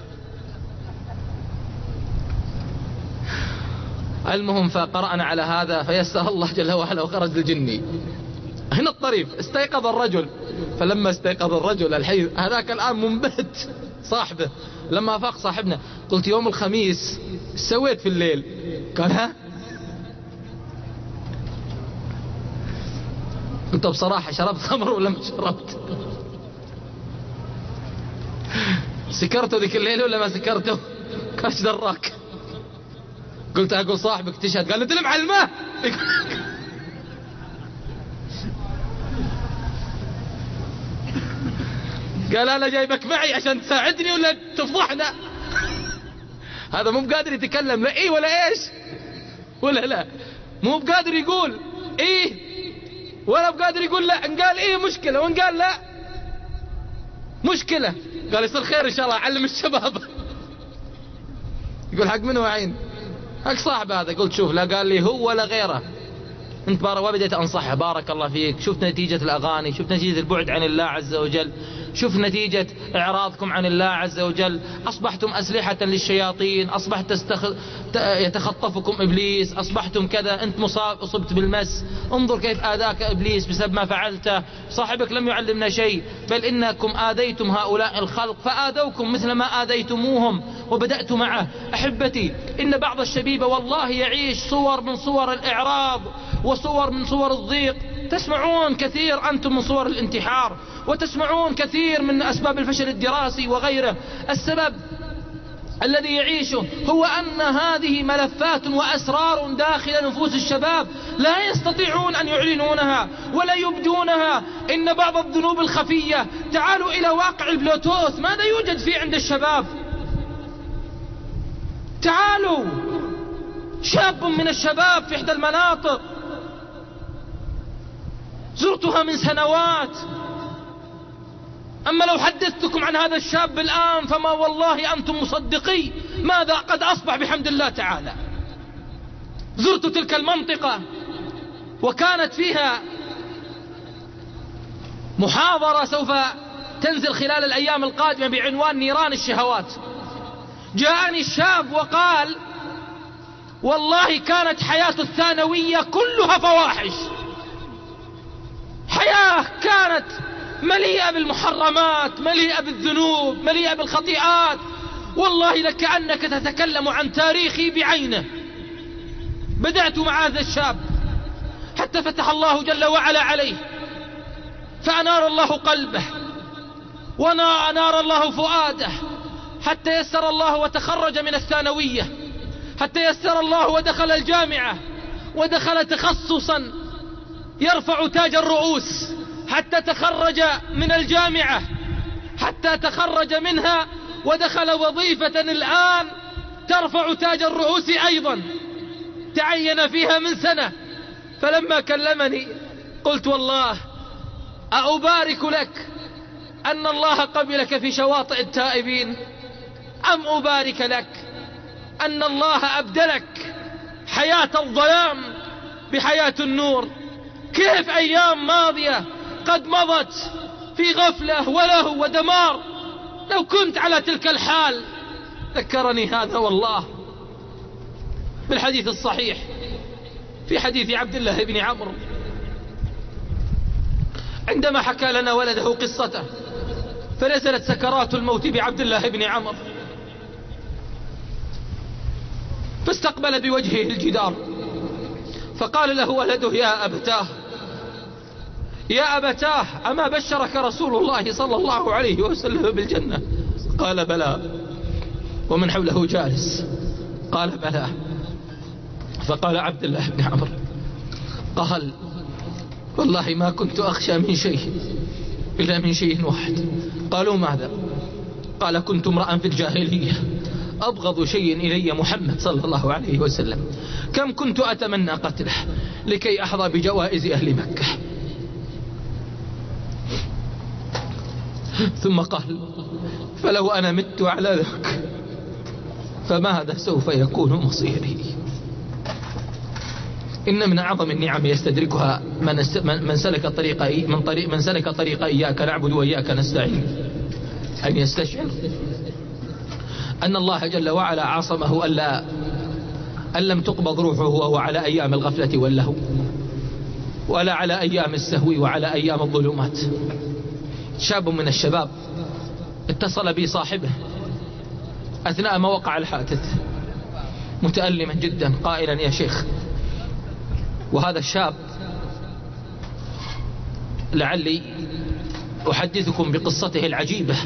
المهم فقرأنا على هذا فيسر الله جل وعلا وخرج الجني. هنا الطريف استيقظ الرجل، فلما استيقظ الرجل الحي هذاك الآن منبهت صاحبه. لما فاق صاحبنا قلت يوم الخميس سويت في الليل؟ قال ها. قلت بصراحة شربت خمر ولا ما شربت؟ سكرته ذيك الليل ولا ما سكرته؟ كاش دراك. قلت أقول صاحبك تشهد؟ قال انت اللي معلمه. قال انا جايبك معي عشان تساعدني ولا تفضحنا؟ هذا مو بقادر يتكلم لا ايه ولا ايش ولا لا، مو بقادر يقول ايه ولا بقادر يقول لا. ان قال ايه مشكلة وان قال لا مشكلة. قال يصير خير ان شاء الله علم الشباب. يقول حق منه وعين حق صاحب هذا. قلت شوف لا قال لي هو ولا غيره انت بارك. وبدأت انصحه بارك الله فيك، شفت نتيجة الاغاني، شفت نتيجة البعد عن الله عز وجل، شوف نتيجة اعراضكم عن الله عز وجل، اصبحتم اسلحة للشياطين، اصبحت تستخ... يتخطفكم ابليس، اصبحتم كذا، انت مصاب اصبت بالمس، انظر كيف اذاك ابليس بسبب ما فعلته. صاحبك لم يعلمنا شيء، بل انكم اذيتم هؤلاء الخلق فاذوكم مثل ما اذيتموهم. وبدأت معه احبتي ان بعض الشبيبة والله يعيش صور من صور الاعراض وصور من صور الضيق. تسمعون كثير أنتم من صور الانتحار، وتسمعون كثير من أسباب الفشل الدراسي وغيره. السبب الذي يعيشه هو أن هذه ملفات وأسرار داخل نفوس الشباب لا يستطيعون أن يعلنونها ولا يبدونها. إن بعض الذنوب الخفية، تعالوا إلى واقع البلوتوث، ماذا يوجد فيه عند الشباب؟ تعالوا، شاب من الشباب في إحدى المناطق زرتها من سنوات، أما لو حدثتكم عن هذا الشاب الآن فما والله أنتم مصدقي ماذا قد أصبح بحمد الله تعالى. زرت تلك المنطقة وكانت فيها محاضرة سوف تنزل خلال الأيام القادمة بعنوان نيران الشهوات. جاءني الشاب وقال والله كانت حياة الثانوية كلها فواحش، حياة كانت مليئة بالمحرمات، مليئة بالذنوب، مليئة بالخطيئات. والله لكأنك تتكلم عن تاريخي بعينه. بدأت مع هذا الشاب حتى فتح الله جل وعلا عليه، فأنار الله قلبه وأنار الله فؤاده، حتى يسر الله وتخرج من الثانوية، حتى يسر الله ودخل الجامعة، ودخل تخصصا يرفع تاج الرؤوس، حتى تخرج من الجامعة، حتى تخرج منها ودخل وظيفة الآن ترفع تاج الرؤوس أيضا، تعين فيها من سنة. فلما كلمني قلت والله أبارك لك أن الله قبلك في شواطئ التائبين، أم أبارك لك أن الله أبدلك حياة الظلام بحياة النور؟ كيف أيام ماضية قد مضت في غفلة ولهو ودمار، لو كنت على تلك الحال. ذكرني هذا والله بالحديث الصحيح في حديث عبد الله بن عمرو عندما حكى لنا ولده قصته، فنزلت سكرات الموت بعبد الله بن عمرو، فاستقبل بوجهه الجدار، فقال له ولده يا أبتاه يا أبتاه أما بشرك رسول الله صلى الله عليه وسلم بالجنة؟ قال بلى. ومن حوله جالس قال بلى. فقال عبد الله بن عمرو قال والله ما كنت أخشى من شيء إلا من شيء واحد. قالوا ماذا؟ قال كنت امرأ في الجاهلية أبغض شيء إلي محمد صلى الله عليه وسلم، كم كنت أتمنى قتله لكي أحظى بجوائز أهل مكة. ثم قال فلو أنا مت على ذاك فماذا سوف يكون مصيري؟ إن من أعظم النعم يستدركها من سلك طريق من طريق من سلك طريق إياك نعبد وإياك نستعين أن يستشعر أن الله جل وعلا عاصمه ألا أن لم تقبض روحه وهو على أيام الغفلة واللهو، ولا على أيام السهو، وعلى أيام الظلمات. شاب من الشباب اتصل بي صاحبه أثناء ما وقع الحادث متألما جدا قائلا يا شيخ، وهذا الشاب لعلي أحدثكم بقصته العجيبة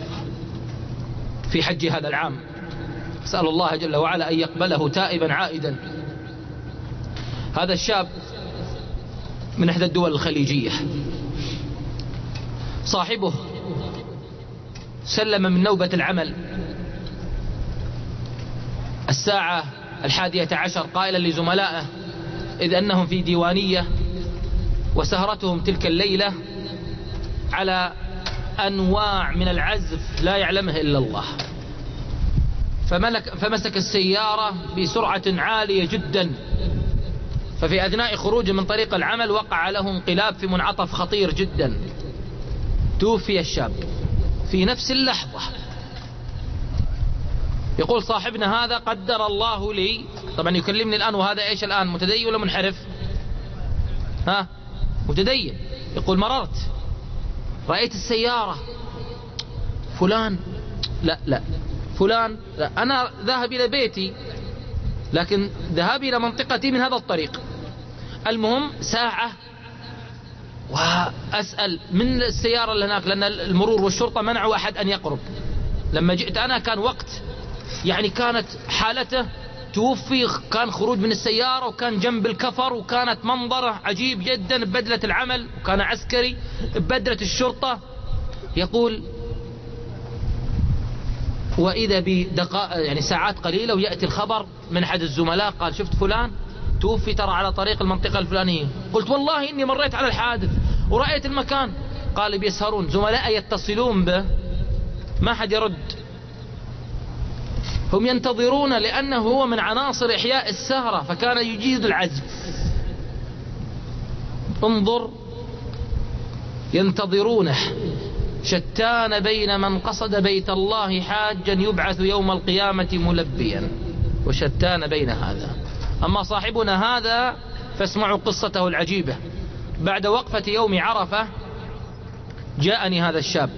في حج هذا العام، أسأل الله جل وعلا أن يقبله تائبا عائدا. هذا الشاب من إحدى الدول الخليجية، صاحبه سلم من نوبة العمل الساعة الحادية عشر قائلا لزملائه إذ أنهم في ديوانية وسهرتهم تلك الليلة على أنواع من العزف لا يعلمه إلا الله، فملك فمسك السيارة بسرعة عالية جدا، ففي أثناء خروجه من طريق العمل وقع له انقلاب في منعطف خطير جدا، توفي الشاب في نفس اللحظة. يقول صاحبنا هذا قدر الله لي، طبعا يكلمني الآن وهذا إيش الآن متدين ولا منحرف؟ ها متدين. يقول مررت رأيت السيارة فلان لا لا فلان لا، أنا ذاهب إلى بيتي لكن ذهابي إلى منطقتي من هذا الطريق. المهم ساعة وأسأل من السيارة اللي هناك، لأن المرور والشرطة منعوا أحد أن يقرب. لما جئت أنا كان وقت يعني كانت حالته توفي، كان خروج من السيارة وكان جنب الكفر، وكانت منظره عجيب جدا ببدلة العمل، وكان عسكري ببدلة الشرطة. يقول وإذا بدقائق يعني ساعات قليلة ويأتي الخبر من أحد الزملاء قال شفت فلان توفي ترى على طريق المنطقة الفلانية. قلت والله إني مريت على الحادث ورأيت المكان. قال بيسهرون زملاء يتصلون به ما حد يرد، هم ينتظرون لأنه هو من عناصر إحياء السهرة فكان يجيد العزف. انظر ينتظرونه. شتان بين من قصد بيت الله حاجا يبعث يوم القيامة ملبيا، وشتان بين هذا. أما صاحبنا هذا فاسمعوا قصته العجيبة. بعد وقفة يوم عرفة جاءني هذا الشاب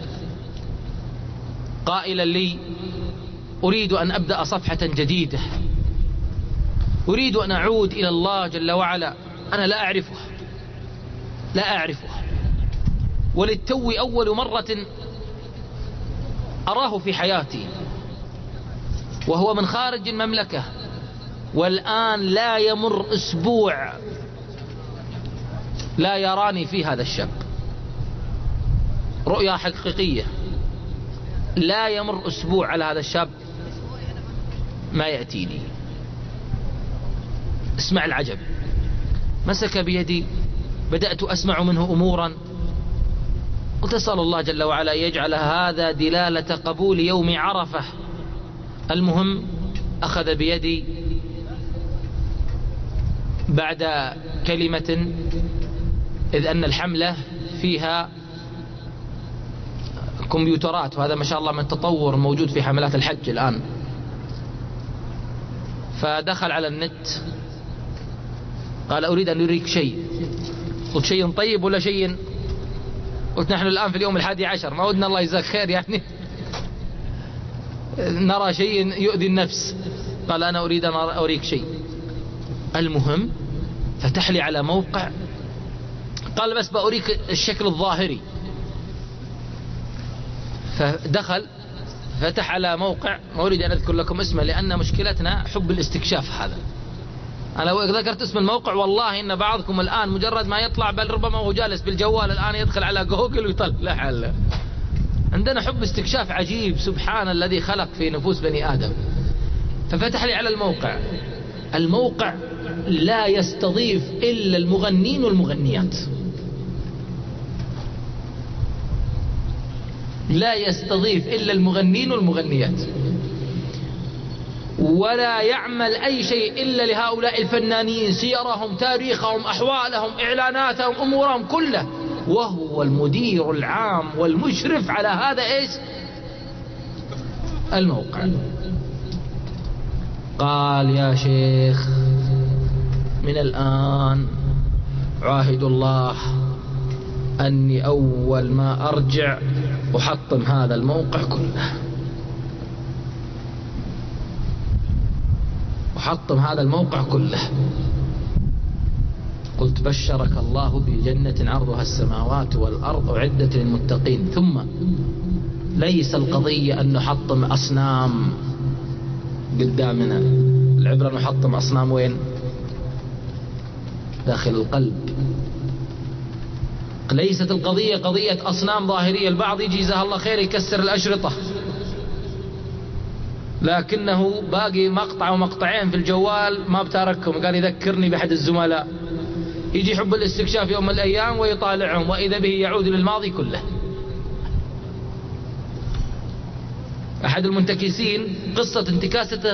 قائلا لي أريد أن أبدأ صفحة جديدة، أريد أن أعود إلى الله جل وعلا، أنا لا أعرفه لا أعرفه، وللتو أول مرة أراه في حياتي، وهو من خارج المملكة، والآن لا يمر أسبوع لا يراني في هذا الشاب. رؤيا حقيقية، لا يمر أسبوع على هذا الشاب ما يأتيني. اسمع العجب، مسك بيدي، بدأت أسمع منه أمورا، قلت أسأل الله جل وعلا يجعل هذا دلالة قبول يوم عرفة. المهم أخذ بيدي بعد كلمة، إذ أن الحملة فيها كمبيوترات، وهذا ما شاء الله من التطور موجود في حملات الحج الآن. فدخل على النت قال أريد أن أريك شيء. قلت شيء طيب ولا شيء؟ قلت نحن الآن في اليوم الحادي عشر، ما ودنا الله يجزاك خير يعني نرى شيء يؤذي النفس. قال أنا أريد أن أريك شيء. المهم فتح لي على موقع، قال بس بأريك الشكل الظاهري. فدخل فتح على موقع، ما أريد أن أذكر لكم اسمه لأن مشكلتنا حب الاستكشاف. هذا أنا لو ذكرت اسم الموقع والله إن بعضكم الآن مجرد ما يطلع، بل ربما هو جالس بالجوال الآن يدخل على جوجل ويطلع على. عندنا حب استكشاف عجيب، سبحان الذي خلق في نفوس بني آدم. ففتح لي على الموقع. الموقع لا يستضيف إلا المغنين والمغنيات، لا يستضيف إلا المغنين والمغنيات، ولا يعمل أي شيء إلا لهؤلاء الفنانين، سيرهم، تاريخهم، أحوالهم، إعلاناتهم، أمورهم كله، وهو المدير العام والمشرف على هذا إيش الموقع. قال يا شيخ من الآن عاهد الله أني أول ما أرجع أحطم هذا الموقع كله، أحطم هذا الموقع كله. قلت بشرك الله بجنة عرضها السماوات والأرض أعدت للمتقين. ثم ليس القضية أن نحطم أصنام قدامنا، العبرة نحطم أصنام وين؟ داخل القلب. ليست القضية قضية أصنام ظاهرية. البعض يجي جزاه الله خير يكسر الأشرطة، لكنه باقي مقطع ومقطعين في الجوال ما بتاركهم، قال يذكرني بأحد الزملاء. يجي حب الاستكشاف يوم من الأيام ويطالعهم، وإذا به يعود للماضي كله. أحد المنتكسين قصة انتكاسته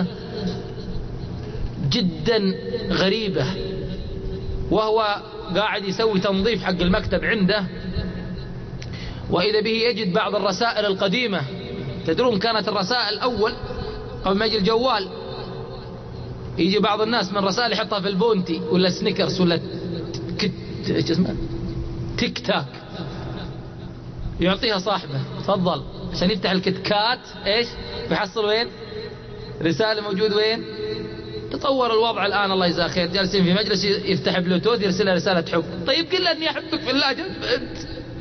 جدا غريبة، وهو قاعد يسوي تنظيف حق المكتب عنده، وإذا به يجد بعض الرسائل القديمة. تدرون كانت الرسائل أول قبل ما يجي الجوال، يجي بعض الناس من رسائل يحطها في البونتي ولا سنيكرز ولا كت... ايش اسمه تيك تاك، يعطيها صاحبه تفضل عشان يفتح الكتكات. ايش بيحصل وين؟ رسالة موجود وين؟ تطور الوضع الآن الله يجزاه خير، جالسين في مجلس يفتح بلوتوث يرسلها رسالة حب. طيب قل له اني احبك في الله، انت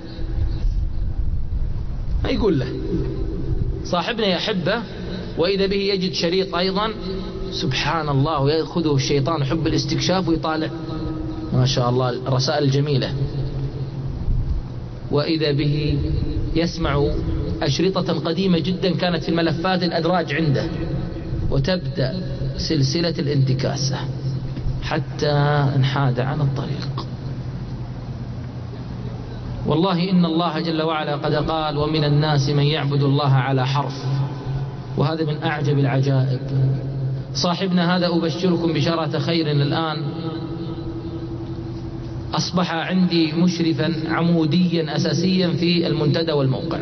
ما يقول له صاحبنا يحبه، وإذا به يجد شريط أيضا. سبحان الله، ويأخذه الشيطان حب الاستكشاف ويطالع ما شاء الله الرسائل الجميلة، وإذا به يسمع أشرطة قديمة جدا كانت في الملفات الأدراج عنده، وتبدأ سلسلة الانتكاسة حتى انحاد عن الطريق. والله إن الله جل وعلا قد قال ومن الناس من يعبد الله على حرف، وهذا من أعجب العجائب. صاحبنا هذا أبشركم بشارة خير الآن أصبح عندي مشرفا عموديا أساسيا في المنتدى والموقع،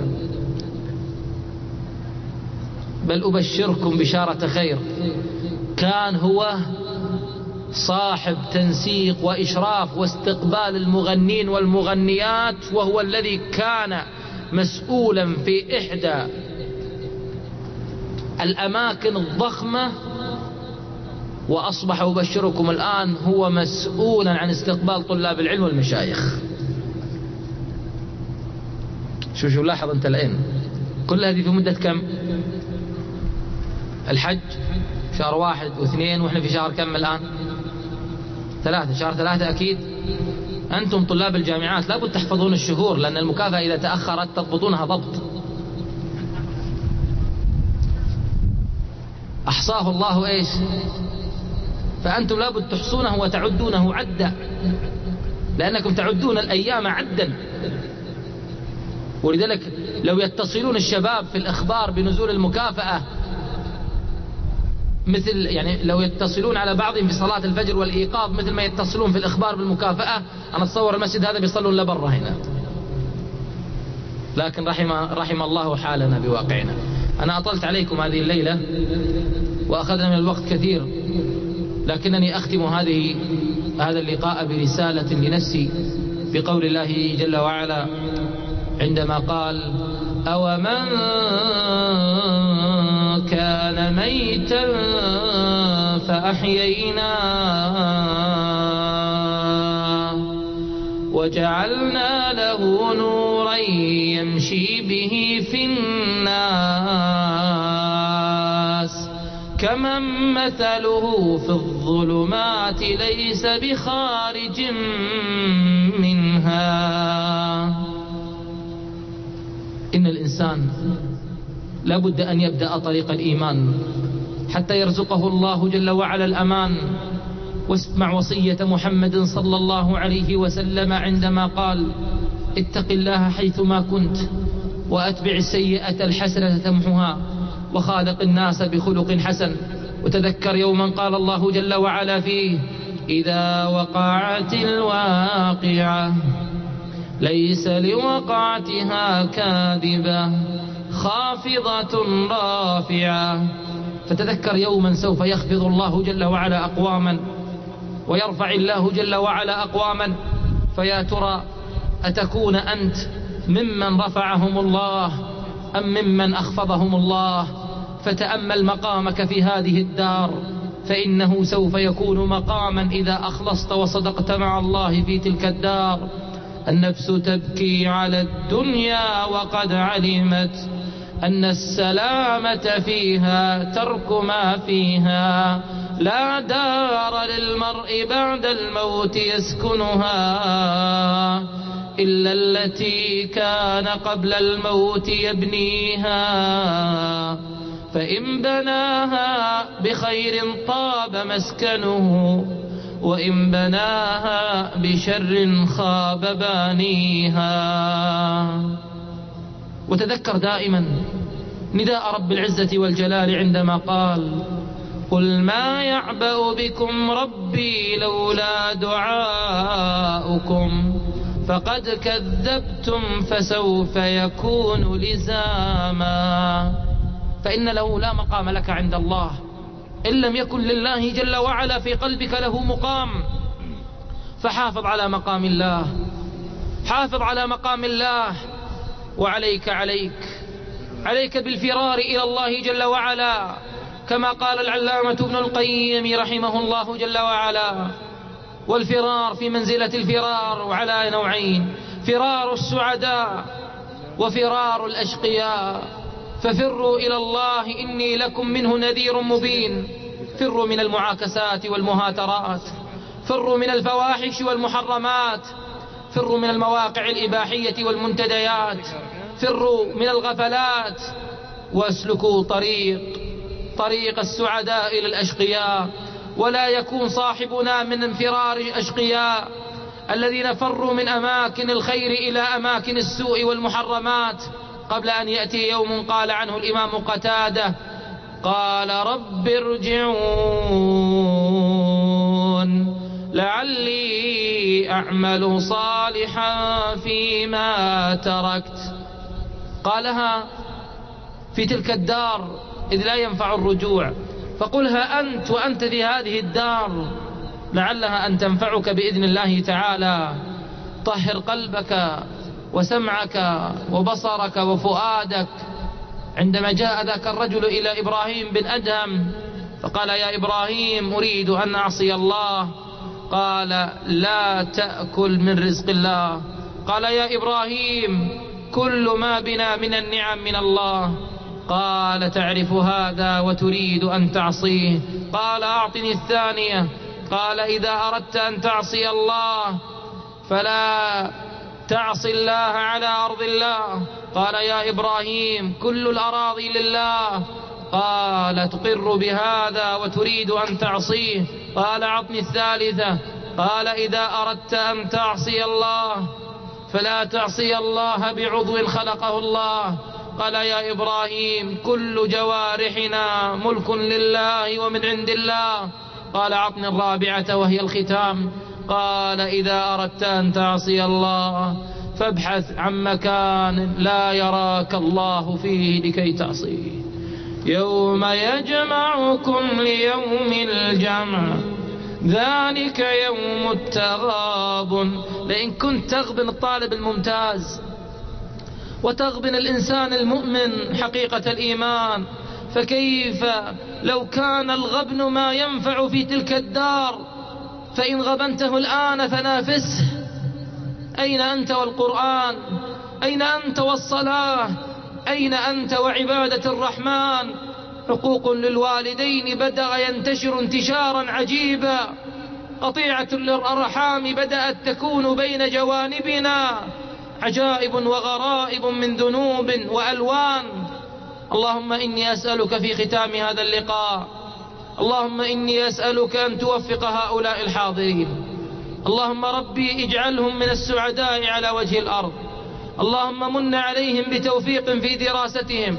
بل أبشركم بشارة خير كان هو صاحب تنسيق وإشراف واستقبال المغنين والمغنيات، وهو الذي كان مسؤولا في إحدى الأماكن الضخمة، وأصبح أبشركم الآن هو مسؤولا عن استقبال طلاب العلم والمشايخ. شو شو لاحظ أنت الآن كل هذه في مدة كم؟ الحج شهر واحد واثنين، وإحنا في شهر كم الآن؟ ثلاثة، شهر ثلاثة أكيد. أنتم طلاب الجامعات لابد تحفظون الشهور، لأن المكافأة إذا تأخرت تضبطونها ضبط. أحصاه الله إيش؟ فأنتم لابد تحصونه وتعدونه عدا، لأنكم تعدون الأيام عدا. ولذلك لو يتصلون الشباب في الإخبار بنزول المكافأة، مثل يعني لو يتصلون على بعضهم في صلاة الفجر والإيقاظ مثل ما يتصلون في الإخبار بالمكافأة، أنا أتصور المسجد هذا بيصلون لبرا هنا. لكن رحم, رحم الله حالنا بواقعنا. أنا أطلت عليكم هذه الليلة وأخذنا من الوقت كثير، لكنني أختم هذه هذا اللقاء برسالة لنفسي بقول الله جل وعلا عندما قال: أومن كان ميتا فأحييناه وجعلنا له نورا يمشي به في الناس كمن مثله في الظلمات ليس بخارج منها. إن الإنسان لابد أن يبدأ طريق الإيمان حتى يرزقه الله جل وعلا الأمان. واسمع وصية محمد صلى الله عليه وسلم عندما قال: اتق الله حيثما كنت وأتبع السيئة الحسنة تمحها وخالق الناس بخلق حسن. وتذكر يوما قال الله جل وعلا فيه: إذا وقعت الواقعة ليس لوقعتها كاذبة خافضة رافعة. فتذكر يوما سوف يخفض الله جل وعلا أقواما ويرفع الله جل وعلا أقواما، فيا ترى أتكون أنت ممن رفعهم الله أم ممن أخفضهم الله؟ فتأمل مقامك في هذه الدار، فإنه سوف يكون مقاما إذا أخلصت وصدقت مع الله في تلك الدار. النفس تبكي على الدنيا وقد علمت أن السلامة فيها ترك ما فيها. لا دار للمرء بعد الموت يسكنها إلا التي كان قبل الموت يبنيها، فإن بناها بخير طاب مسكنه وإن بناها بشر خاب بانيها. وتذكر دائما نداء رب العزة والجلال عندما قال: قل ما يعبأ بكم ربي لولا دعاؤكم فقد كذبتم فسوف يكون لزاما. فإن له لا مقام لك عند الله إن لم يكن لله جل وعلا في قلبك له مقام. فحافظ على مقام الله، حافظ على مقام الله. وعليك عليك عليك بالفرار إلى الله جل وعلا، كما قال العلامة ابن القيم رحمه الله جل وعلا: والفرار في منزلة الفرار وعلى نوعين: فرار السعداء وفرار الأشقياء. ففروا إلى الله إني لكم منه نذير مبين. فروا من المعاكسات والمهاترات، فروا من الفواحش والمحرمات، فروا من المواقع الإباحية والمنتديات، فروا من الغفلات، واسلكوا طريق طريق السعداء إلى الأشقياء. ولا يكون صاحبنا من انفرار الأشقياء الذين فروا من أماكن الخير إلى أماكن السوء والمحرمات، قبل أن يأتي يوم قال عنه الإمام قتادة: قال رب ارجعون لعلي أعمل صالحا فيما تركت. قالها في تلك الدار إذ لا ينفع الرجوع، فقلها أنت وأنت في هذه الدار لعلها أن تنفعك بإذن الله تعالى. طهر قلبك وسمعك وبصرك وفؤادك. عندما جاء ذاك الرجل إلى إبراهيم بن أدهم فقال: يا إبراهيم أريد أن أعصي الله. قال: لا تأكل من رزق الله. قال: يا إبراهيم كل ما بنا من النعم من الله. قال تعرف هذا وتريد أن تعصيه؟ قال أعطني الثانية. قال إذا أردت أن تعصي الله فلا تعصي الله على أرض الله. قال يا إبراهيم كل الأراضي لله. قال تقر بهذا وتريد أن تعصيه؟ قال أعطني الثالثة. قال إذا أردت أن تعصي الله فلا تعصي الله بعضو خلقه الله. قال يا إبراهيم كل جوارحنا ملك لله ومن عند الله. قال أعطني الرابعة وهي الختام. قال إذا أردت أن تعصي الله فابحث عن مكان لا يراك الله فيه لكي تعصيه. يوم يجمعكم ليوم الجمع ذلك يوم التغابن. لئن كنت تغبن الطالب الممتاز وتغبن الإنسان المؤمن حقيقة الإيمان، فكيف لو كان الغبن ما ينفع في تلك الدار؟ فإن غبنته الآن فنافسه. أين أنت والقرآن؟ أين أنت والصلاة؟ أين أنت وعبادة الرحمن؟ حقوق للوالدين بدأ ينتشر انتشارا عجيبا. قطيعة للأرحام بدأت تكون بين جوانبنا. عجائب وغرائب من ذنوب وألوان. اللهم إني أسألك في ختام هذا اللقاء، اللهم إني أسألك أن توفق هؤلاء الحاضرين. اللهم ربي اجعلهم من السعداء على وجه الأرض. اللهم من عليهم بتوفيق في دراستهم.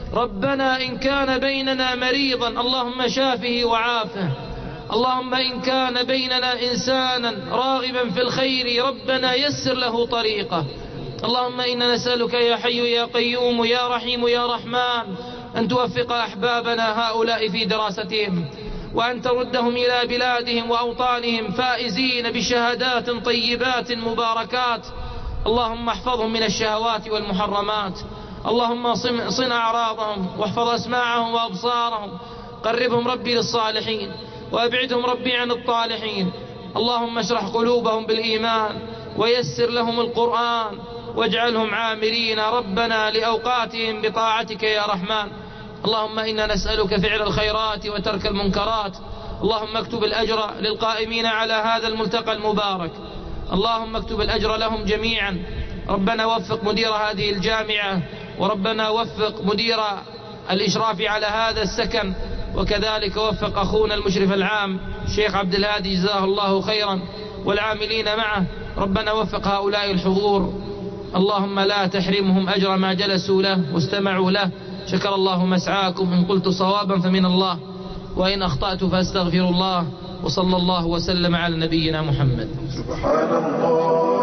ربنا إن كان بيننا مريضا اللهم شافه وعافه. اللهم إن كان بيننا إنسانا راغبا في الخير ربنا يسر له طريقه. اللهم إنا نسألك يا حي يا قيوم يا رحيم يا رحمن أن توفق أحبابنا هؤلاء في دراستهم، وأن تردهم إلى بلادهم وأوطانهم فائزين بشهادات طيبات مباركات. اللهم احفظهم من الشهوات والمحرمات. اللهم صن أعراضهم واحفظ أسماعهم وأبصارهم. قربهم ربي للصالحين وأبعدهم ربي عن الطالحين. اللهم اشرح قلوبهم بالإيمان ويسر لهم القرآن واجعلهم عامرين ربنا لأوقاتهم بطاعتك يا رحمن. اللهم إنا نسألك فعل الخيرات وترك المنكرات. اللهم اكتب الأجر للقائمين على هذا الملتقى المبارك. اللهم اكتب الأجر لهم جميعا. ربنا وفق مدير هذه الجامعة، وربنا وفق مدير الإشراف على هذا السكن، وكذلك وفق أخونا المشرف العام الشيخ عبد الهادي جزاه الله خيرا والعاملين معه. ربنا وفق هؤلاء الحضور. اللهم لا تحرمهم أجر ما جلسوا له واستمعوا له. شكر الله مسعاكم. إن قلت صوابا فمن الله، وإن أخطأت فأستغفر الله. وصلى الله وسلم على نبينا محمد. سبحان الله.